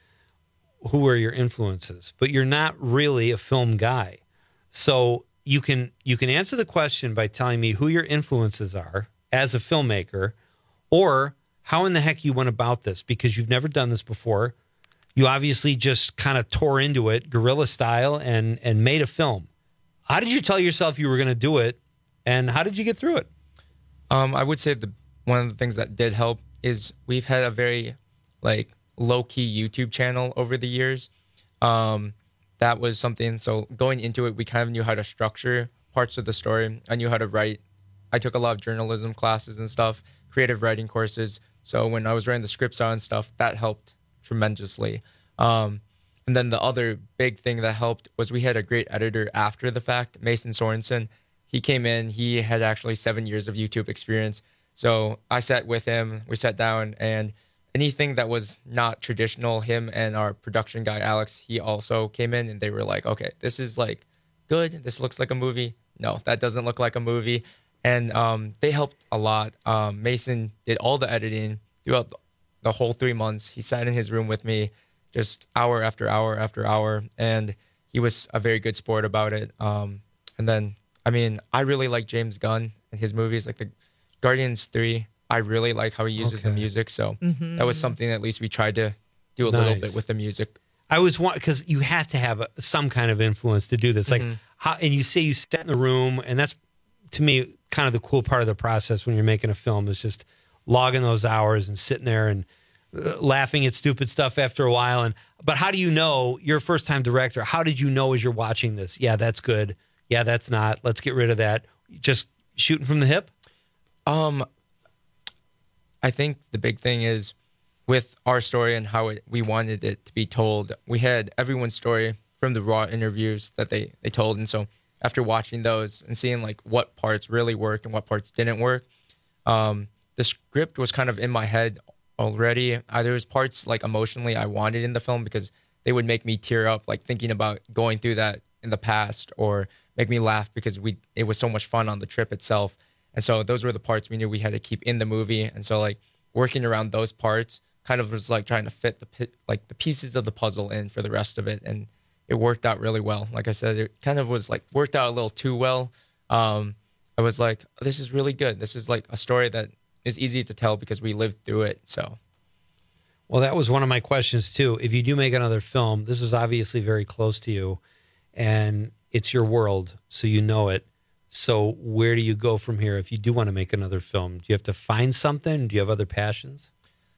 who are your influences? But you're not really a film guy. So you can you can answer the question by telling me who your influences are as a filmmaker, or how in the heck you went about this, because you've never done this before. You obviously just kind of tore into it, guerrilla style, and and made a film. How did you tell yourself you were going to do it, and how did you get through it? Um, I would say the one of the things that did help is we've had a very like low-key YouTube channel over the years. Um, that was something. So going into it, we kind of knew how to structure parts of the story. I knew how to write. I took a lot of journalism classes and stuff, creative writing courses. So when I was writing the scripts out and stuff, that helped tremendously. Um, and then the other big thing that helped was we had a great editor after the fact, Mason Sorensen. He came in, he had actually seven years of YouTube experience. So I sat with him, we sat down, and anything that was not traditional, him and our production guy, Alex, he also came in and they were like, okay, this is like good. This looks like a movie. No, that doesn't look like a movie. And um, they helped a lot. Um, Mason did all the editing throughout the whole three months. He sat in his room with me just hour after hour after hour. And he was a very good sport about it. Um, and then, I mean, I really like James Gunn and his movies, like the Guardians three. I really like how he uses Okay. the music. So Mhm. that was something at least we tried to do a Nice. little bit with the music. I was want because you have to have a, some kind of influence to do this. Like, Mhm. how, and you say you sat in the room, and that's to me kind of the cool part of the process when you're making a film is just logging those hours and sitting there and uh, laughing at stupid stuff after a while. And but how do you know you're a first time director? How did you know as you're watching this? Yeah, that's good. Yeah, that's not. Let's get rid of that. Just shooting from the hip. Um, I think the big thing is with our story and how it, we wanted it to be told. We had everyone's story from the raw interviews that they, they told. And so after watching those and seeing like what parts really worked and what parts didn't work, um, the script was kind of in my head already. Uh, there was parts like emotionally I wanted in the film because they would make me tear up, like thinking about going through that in the past, or make me laugh because we it was so much fun on the trip itself. And so those were the parts we knew we had to keep in the movie. And so like working around those parts kind of was like trying to fit the pi- like the pieces of the puzzle in for the rest of it. And it worked out really well. Like I said, it kind of was like worked out a little too well. Um, I was like, oh, this is really good. This is like a story that is easy to tell because we lived through it. So. Well, that was one of my questions too. If you do make another film, this is obviously very close to you and it's your world, so you know it. So where do you go from here if you do want to make another film? Do you have to find something? Do you have other passions?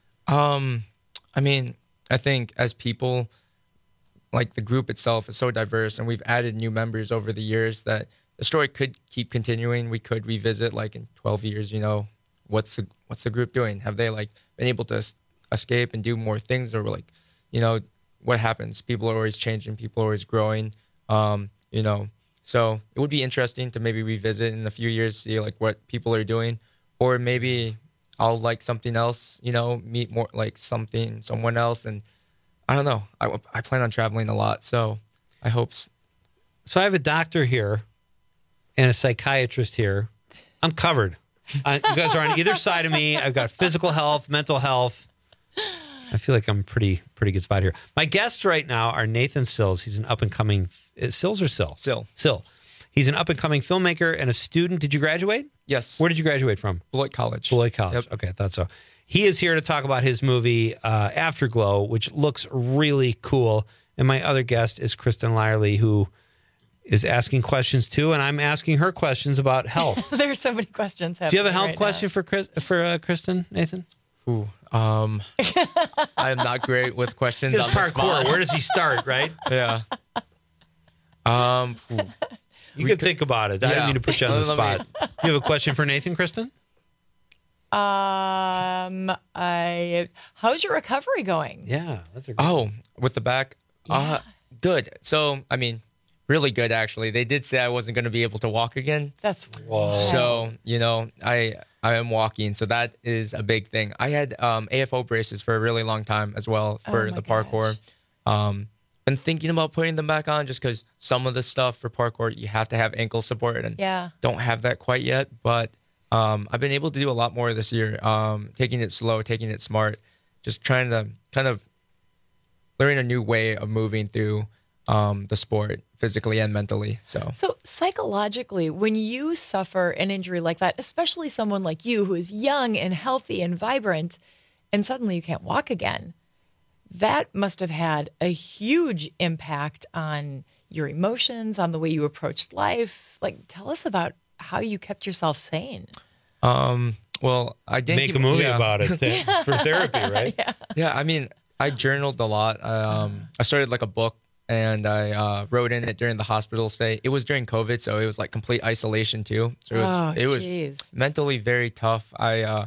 Um, I mean, I think as people, like the group itself is so diverse, and we've added new members over the years that the story could keep continuing. We could revisit like in twelve years, you know, what's the, what's the group doing? Have they like been able to es- escape and do more things, or like, you know, what happens? People are always changing. People are always growing. Um, you know, so it would be interesting to maybe revisit in a few years, see like what people are doing, or maybe I'll like something else, you know, meet more like something, someone else. And I don't know. I, I plan on traveling a lot. So I hope. S- So I have a doctor here and a psychiatrist here. I'm covered. I, you guys are on either side of me. I've got physical health, mental health. I feel like I'm pretty pretty good spot here. My guests right now are Nathan Sills. He's an up and coming Sills or Sill? Sill. Sill. He's an up and coming filmmaker and a student. Did you graduate? Yes. Where did you graduate from? Beloit College. Beloit College. Yep. Okay, I thought so. He is here to talk about his movie uh, Afterglow, which looks really cool. And my other guest is Kristen Lyerly, who is asking questions too, and I'm asking her questions about health. There's so many questions. Do you have a health right question now. for Chris, for uh, Kristen, Nathan? Ooh, um, I'm not great with questions. His on the parkour. spot. Where does he start? Right? Yeah. Um. ooh. You could think about it. I Yeah. didn't mean to put you on the Let me- spot. You have a question for Nathan, Kristen? Um, I. How's your recovery going? Yeah, that's a Oh, with the back? Uh, good. So, I mean, really good, actually. They did say I wasn't going to be able to walk again. That's Whoa. So, you know, I I am walking. So that is a big thing. I had um, A F O braces for a really long time as well for Oh my the parkour. Um, been thinking about putting them back on just because some of the stuff for parkour, you have to have ankle support and Yeah. don't have that quite yet. But um, I've been able to do a lot more this year, um, taking it slow, taking it smart, just trying to kind of learn a new way of moving through um, the sport physically and mentally. So, So psychologically, when you suffer an injury like that, especially someone like you who is young and healthy and vibrant, and suddenly you can't walk again, that must have had a huge impact on your emotions, on the way you approached life. Like, tell us about how you kept yourself sane. um, well, I didn't Make keep- a movie yeah. about it to- for therapy, right? yeah. Yeah, I mean, I journaled a lot. I, um, I started like a book, and I uh, wrote in it during the hospital stay. It was during COVID, so it was like complete isolation too. So it was Oh, it was geez. mentally very tough. I uh,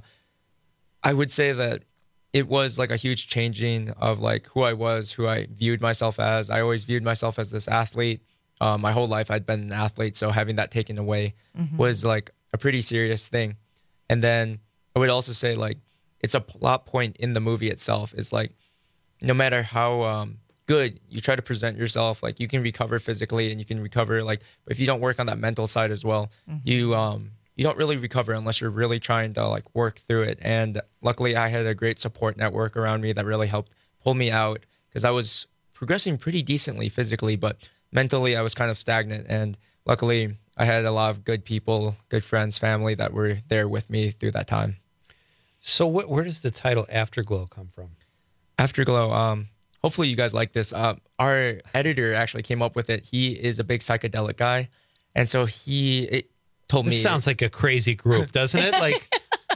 I would say that it was like a huge changing of like who I was, who I viewed myself as. I always viewed myself as this athlete. Um, my whole life I'd been an athlete, so having that taken away Mhm. was like a pretty serious thing. And then I would also say like it's a plot point in the movie itself. Is like no matter how um, good you try to present yourself, like you can recover physically and you can recover like, but if you don't work on that mental side as well, Mhm. you um you don't really recover unless you're really trying to like work through it. And luckily I had a great support network around me that really helped pull me out because I was progressing pretty decently physically, but mentally I was kind of stagnant. And luckily I had a lot of good people, good friends, family that were there with me through that time. So what, where does the title Afterglow come from? Afterglow, um, hopefully you guys like this. Um, our editor actually came up with it. He is a big psychedelic guy. And so he it told This me... sounds like a crazy group, doesn't it? Like,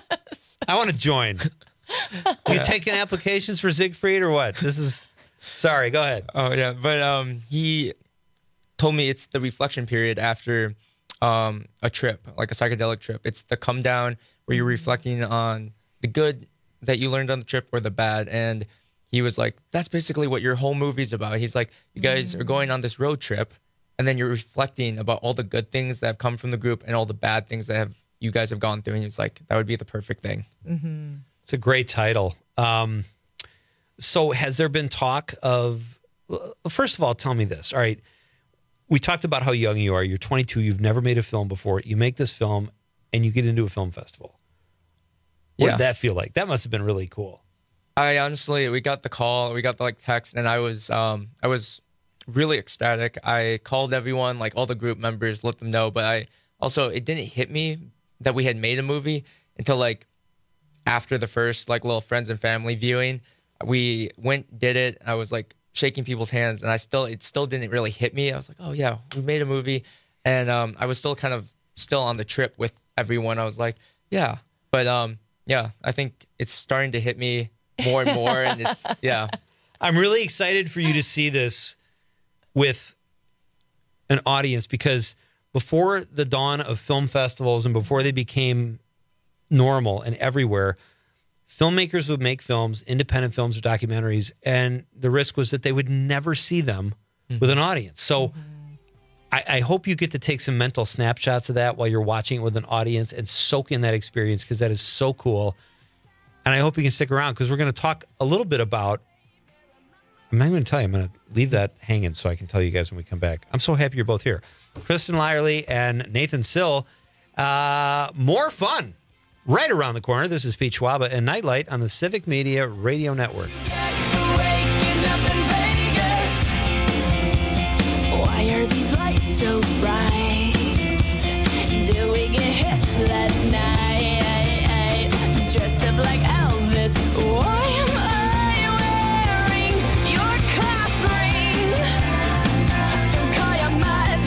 I want to join. Are you taking applications for Siegfried or what? This is, sorry, go ahead. Oh, yeah. But um, he told me it's the reflection period after um, a trip, like a psychedelic trip. It's the come down where you're reflecting on the good that you learned on the trip or the bad. And he was like, that's basically what your whole movie's about. He's like, you guys are going on this road trip and then you're reflecting about all the good things that have come from the group and all the bad things that have you guys have gone through. And he was like, that would be the perfect thing. Mm-hmm. It's a great title. Um, so has there been talk of, well, first of all, tell me this. All right. We talked about how young you are. You're twenty-two. You've never made a film before. You make this film and you get into a film festival. What Yeah. did that feel like? That must have been really cool. I honestly, we got the call, we got the like text, and I was, um, I was really ecstatic. I called everyone, like all the group members, let them know. But I also, it didn't hit me that we had made a movie until like after the first like little friends and family viewing. We went, did it. I was like shaking people's hands, and I still, it still didn't really hit me. I was like, oh yeah, we made a movie, and um, I was still kind of still on the trip with everyone. I was like, yeah, but um, yeah, I think it's starting to hit me more and more, and it's yeah. I'm really excited for you to see this with an audience because before the dawn of film festivals and before they became normal and everywhere, filmmakers would make films, independent films or documentaries, and the risk was that they would never see them mm-hmm. with an audience. So mm-hmm. I, I hope you get to take some mental snapshots of that while you're watching it with an audience and soak in that experience because that is so cool. And I hope you can stick around because we're going to talk a little bit about, I'm not going to tell you, I'm going to leave that hanging so I can tell you guys when we come back. I'm so happy you're both here. Kristen Lyerly and Nathan Sill. Uh, more fun right around the corner. This is Pete Schwaba and Nightlight on the Civic Media Radio Network. Why are these lights so bright? Did we get hitched last night? Dressed up like Elvis. Why am I wearing your class ring? Don't call your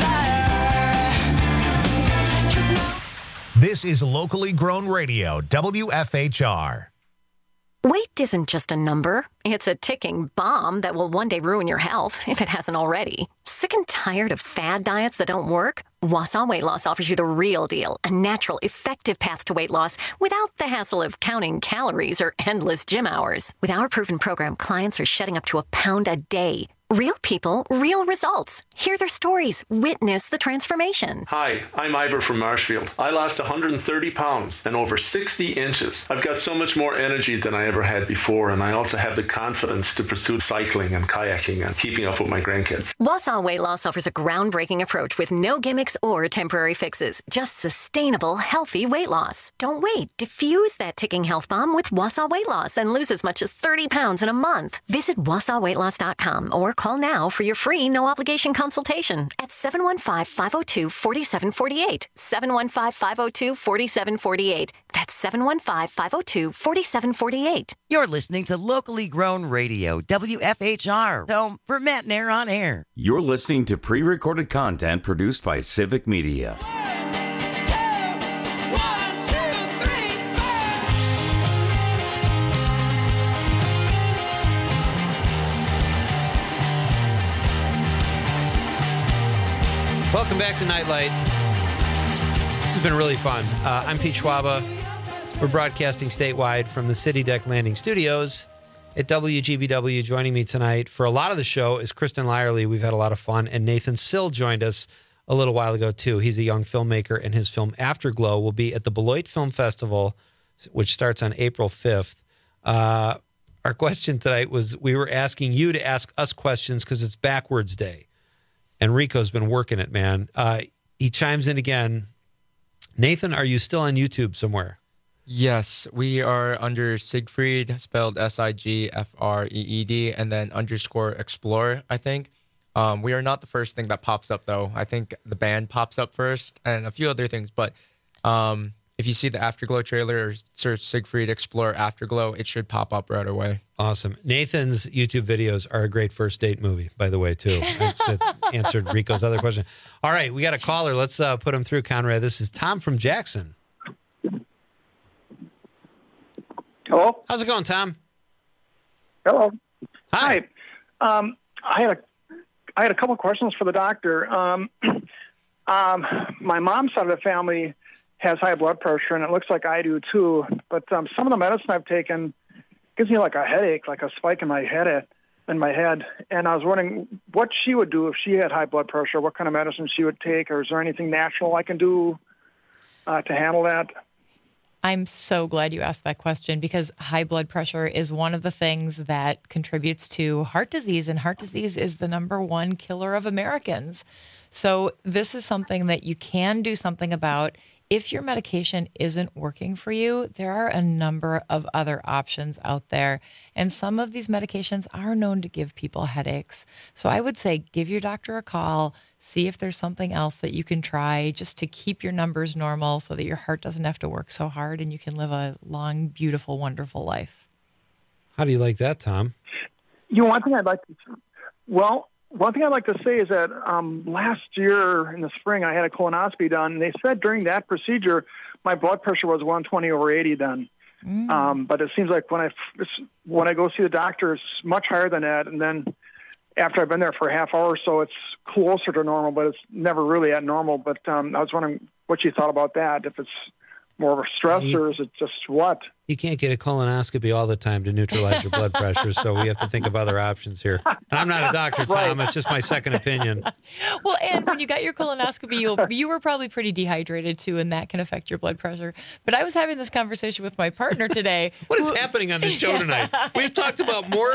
mother. 'Cause now This is locally grown radio, W F H R. Weight isn't just a number. It's a ticking bomb that will one day ruin your health, if it hasn't already. Sick and tired of fad diets that don't work? Wausau Weight Loss offers you the real deal, a natural, effective path to weight loss without the hassle of counting calories or endless gym hours. With our proven program, clients are shedding up to a pound a day. Real people, real results. Hear their stories. Witness the transformation. Hi, I'm Ivor from Marshfield. I lost one hundred thirty pounds and over sixty inches. I've got so much more energy than I ever had before, and I also have the confidence to pursue cycling and kayaking and keeping up with my grandkids. Wausau Weight Loss offers a groundbreaking approach with no gimmicks or temporary fixes. Just sustainable, healthy weight loss. Don't wait. Diffuse that ticking health bomb with Wausau Weight Loss and lose as much as thirty pounds in a month. Visit wausau weight loss dot com or call now for your free no-obligation consultation at seven one five, five oh two, four seven four eight. seven one five, five oh two, four seven four eight. That's seven one five, five oh two, four seven four eight. You're listening to Locally Grown Radio, W F H R, home for Matt and Air on Air. You're listening to pre-recorded content produced by Civic Media. Welcome back to Nightlight. This has been really fun. Uh, I'm Pete Schwaba. We're broadcasting statewide from the City Deck Landing Studios at W G B W. Joining me tonight for a lot of the show is Kristen Lyerly. We've had a lot of fun. And Nathan Sill joined us a little while ago, too. He's a young filmmaker, and his film Afterglow will be at the Beloit Film Festival, which starts on April fifth. Uh, our question tonight was we were asking you to ask us questions because it's Backwards Day. And Rico's been working it, man. Uh, he chimes in again. Nathan, are you still on YouTube somewhere? Yes, we are under Siegfried, spelled S I G F R E E D, and then underscore explore, I think. Um, we are not the first thing that pops up, though. I think the band pops up first and a few other things. But um, if you see the Afterglow trailer or search Siegfried Explore Afterglow, it should pop up right away. Awesome. Nathan's YouTube videos are a great first date movie, by the way, too. That's answered Rico's other question. All right, we got a caller. Let's uh, put him through, Conrad. This is Tom from Jackson. Hello? How's it going, Tom? Hello. Hi. Hi. Um, I had a I had a couple of questions for the doctor. Um, um, my mom's side of the family has high blood pressure, and it looks like I do too. But um, some of the medicine I've taken gives me like a headache, like a spike in my head, in my head. And I was wondering what she would do if she had high blood pressure. What kind of medicine she would take, or is there anything natural I can do uh, to handle that? I'm so glad you asked that question because high blood pressure is one of the things that contributes to heart disease, and heart disease is the number one killer of Americans. So this is something that you can do something about. If your medication isn't working for you, there are a number of other options out there. And some of these medications are known to give people headaches. So I would say give your doctor a call, see if there's something else that you can try just to keep your numbers normal so that your heart doesn't have to work so hard and you can live a long, beautiful, wonderful life. How do you like that, Tom? You know, one thing I'd like to, well, one thing I'd like to say is that um, last year in the spring, I had a colonoscopy done, and they said during that procedure, my blood pressure was one twenty over eighty then. Mm. Um, but it seems like when I, when I go see the doctor, it's much higher than that. And then after I've been there for a half hour or so, it's closer to normal, but it's never really at normal. But um, I was wondering what you thought about that, if it's more of a stress you, or is it just what? You can't get a colonoscopy all the time to neutralize your blood pressure, so we have to think of other options here. And I'm not a doctor, Tom. Right. It's just my second opinion. Well, and when you got your colonoscopy, you you were probably pretty dehydrated, too, and that can affect your blood pressure. But I was having this conversation with my partner today. What is who, happening on this show tonight? We've talked about more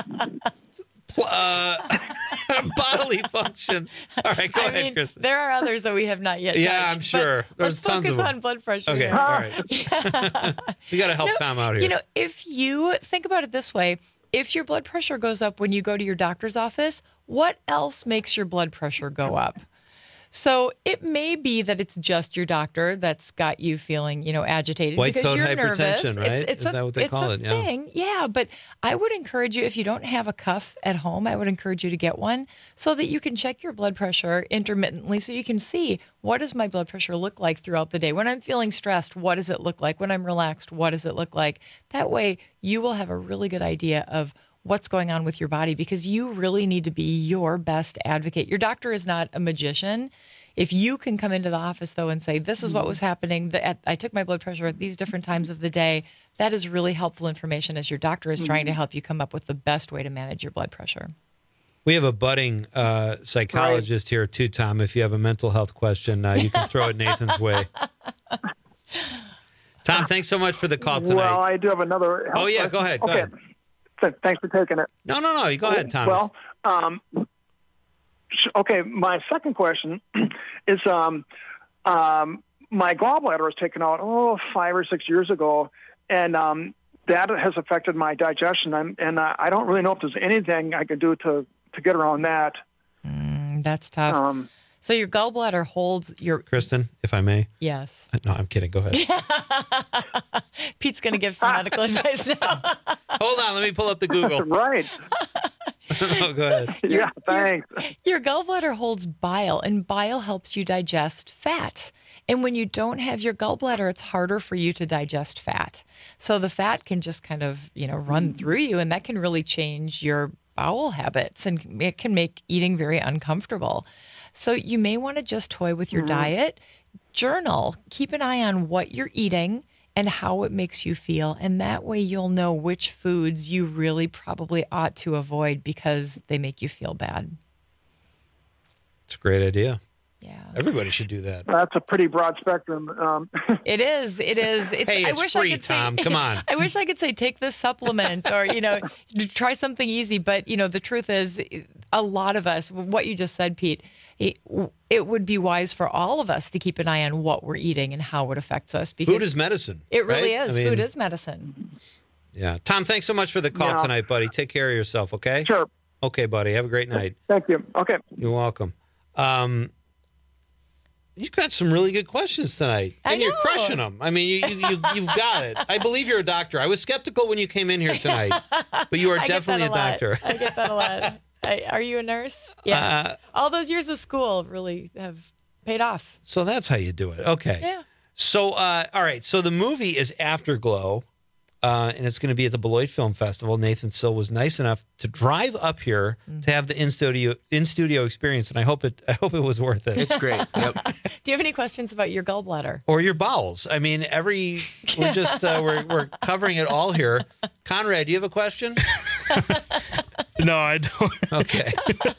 uh, bodily functions. All right, go I ahead, mean, Kristen. There are others that we have not yet Yeah, touched, I'm sure. Let's tons focus of them. on blood pressure. Okay, here. all right. We got to help no, Tom out here. You know, if you think about it this way, if your blood pressure goes up when you go to your doctor's office, what else makes your blood pressure go up? So it may be that it's just your doctor that's got you feeling, you know, agitated White because coat you're nervous. hypertension, right? It's, it's Is a, that what they it's call a it? Yeah. thing. Yeah, but I would encourage you, if you don't have a cuff at home, I would encourage you to get one so that you can check your blood pressure intermittently so you can see, what does my blood pressure look like throughout the day? When I'm feeling stressed, what does it look like? When I'm relaxed, what does it look like? That way you will have a really good idea of what's going on with your body, because you really need to be your best advocate. Your doctor is not a magician. If you can come into the office, though, and say, this is what was happening, the- at- I took my blood pressure at these different times of the day, that is really helpful information as your doctor is trying to help you come up with the best way to manage your blood pressure. We have a budding uh, psychologist here, too, Tom. If you have a mental health question, uh, you can throw it Nathan's way. Tom, thanks so much for the call tonight. Well, I do have another. Oh, yeah, go ahead. Go okay. ahead. Th- Thanks for taking it. No, no, no. You go ahead, Tom. Well, um, sh- okay. My second question is, um, um, my gallbladder was taken out oh five or six years ago, and um, that has affected my digestion. I'm, and uh, I don't really know if there's anything I could do to to get around that. Mm, that's tough. Um, so your gallbladder holds your... Kristen, if I may. Yes. No, I'm kidding. Go ahead. Pete's going to give some medical advice now. Hold on. Let me pull up the Google. right. No, go ahead. Yeah, thanks. Your gallbladder holds bile, and bile helps you digest fat. And when you don't have your gallbladder, it's harder for you to digest fat. So the fat can just kind of, you know, run through you, and that can really change your bowel habits, and it can make eating very uncomfortable. So you may want to just toy with your Mhm. diet, journal, keep an eye on what you're eating and how it makes you feel. And that way you'll know which foods you really probably ought to avoid because they make you feel bad. It's a great idea. Yeah. Everybody should do that. That's a pretty broad spectrum. Um, It is. It is. It's, Hey, I it's wish free, I could Tom. Say, Come on. I wish I could say take this supplement or, you know, try something easy. But, you know, the truth is a lot of us, what you just said, Pete, it, it would be wise for all of us to keep an eye on what we're eating and how it affects us. Because Food is medicine. It really right? is. I mean, Food is medicine. Yeah. Tom, thanks so much for the call Yeah. tonight, buddy. Take care of yourself, okay? Sure. Okay, buddy. Have a great night. Thank you. Okay. You're welcome. Um, you've got some really good questions tonight, I and you're know. crushing them. I mean, you, you, you, you've got it. I believe you're a doctor. I was skeptical when you came in here tonight, but you are I get that definitely a, a lot. doctor. I get that a lot. I, are you a nurse? Yeah. Uh, All those years of school really have paid off. So that's how you do it. Okay. Yeah. So, uh, all right. So the movie is Afterglow, uh, and it's going to be at the Beloit Film Festival. Nathan Sill was nice enough to drive up here Mm-hmm. to have the in studio in studio experience, and I hope it. I hope it was worth it. It's great. Yep. Do you have any questions about your gallbladder? Or your bowels. I mean, every we're just uh, we're we're covering it all here. Conrad, do you have a question? No, I don't. Okay.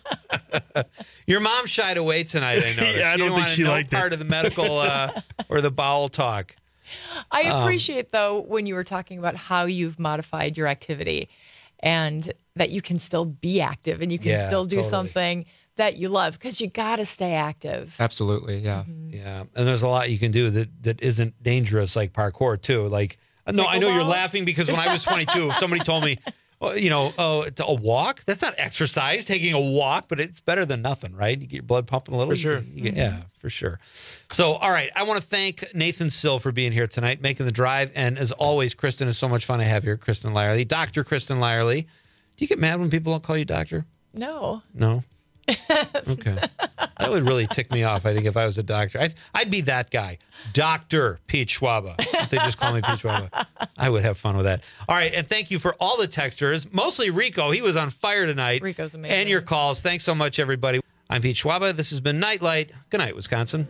Your mom shied away tonight, I noticed. Yeah, I she don't didn't think want she no liked it. part of the medical uh, or the bowel talk. I Um, appreciate, though, when you were talking about how you've modified your activity and that you can still be active and you can Yeah, still do totally. something that you love because you got to stay active. Absolutely. Yeah. Yeah, and there's a lot you can do that that isn't dangerous, like parkour too. Like, no, I know you're Pickleball? laughing because when I was twenty-two, if somebody told me, well, you know, oh, it's a walk. That's not exercise, taking a walk, but it's better than nothing, right? You get your blood pumping a little. For sure. You get- yeah, for sure. So, all right, I want to thank Nathan Sill for being here tonight, making the drive, and as always, Kristen, is so much fun to have here. Kristen Lyerly, Doctor Kristen Lyerly. Do you get mad when people don't call you doctor? No. No. Okay. That would really tick me off, I think, if I was a doctor. I'd, I'd be that guy, Doctor Pete Schwaba. If they just call me Pete Schwaba, I would have fun with that. All right, and thank you for all the texters, mostly Rico. He was on fire tonight. Rico's amazing. And your calls. Thanks so much, everybody. I'm Pete Schwaba. This has been Nightlight. Good night, Wisconsin.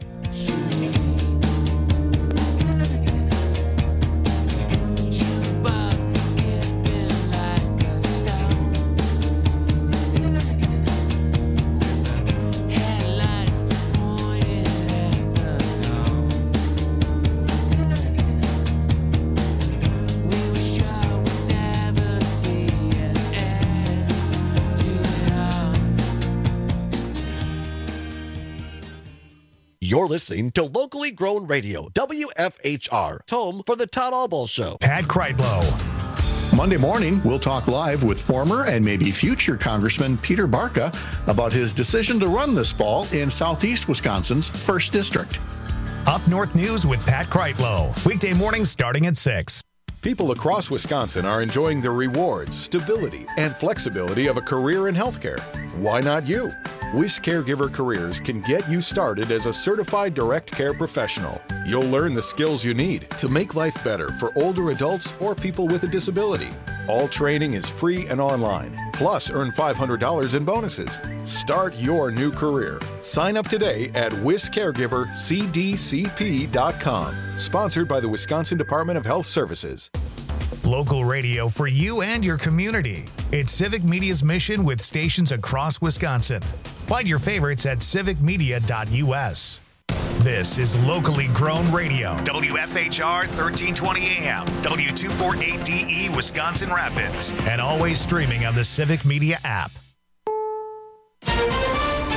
You're listening to Locally Grown Radio, W F H R, home for the Todd Albaugh Show. Pat Kreitlow. Monday morning, we'll talk live with former and maybe future Congressman Peter Barca about his decision to run this fall in southeast Wisconsin's first District. Up North News with Pat Kreitlow. Weekday mornings starting at six. People across Wisconsin are enjoying the rewards, stability, and flexibility of a career in healthcare. Why not you? Wish Caregiver Careers can get you started as a certified direct care professional. You'll learn the skills you need to make life better for older adults or people with a disability. All training is free and online. Plus, earn five hundred dollars in bonuses. Start your new career. Sign up today at wish caregiver c d c p dot com. Sponsored by the Wisconsin Department of Health Services. Local radio for you and your community. It's Civic Media's mission with stations across Wisconsin. Find your favorites at civic media dot u s. This is locally grown radio. W F H R thirteen twenty A M, W two forty-eight D E Wisconsin Rapids, and always streaming on the Civic Media app.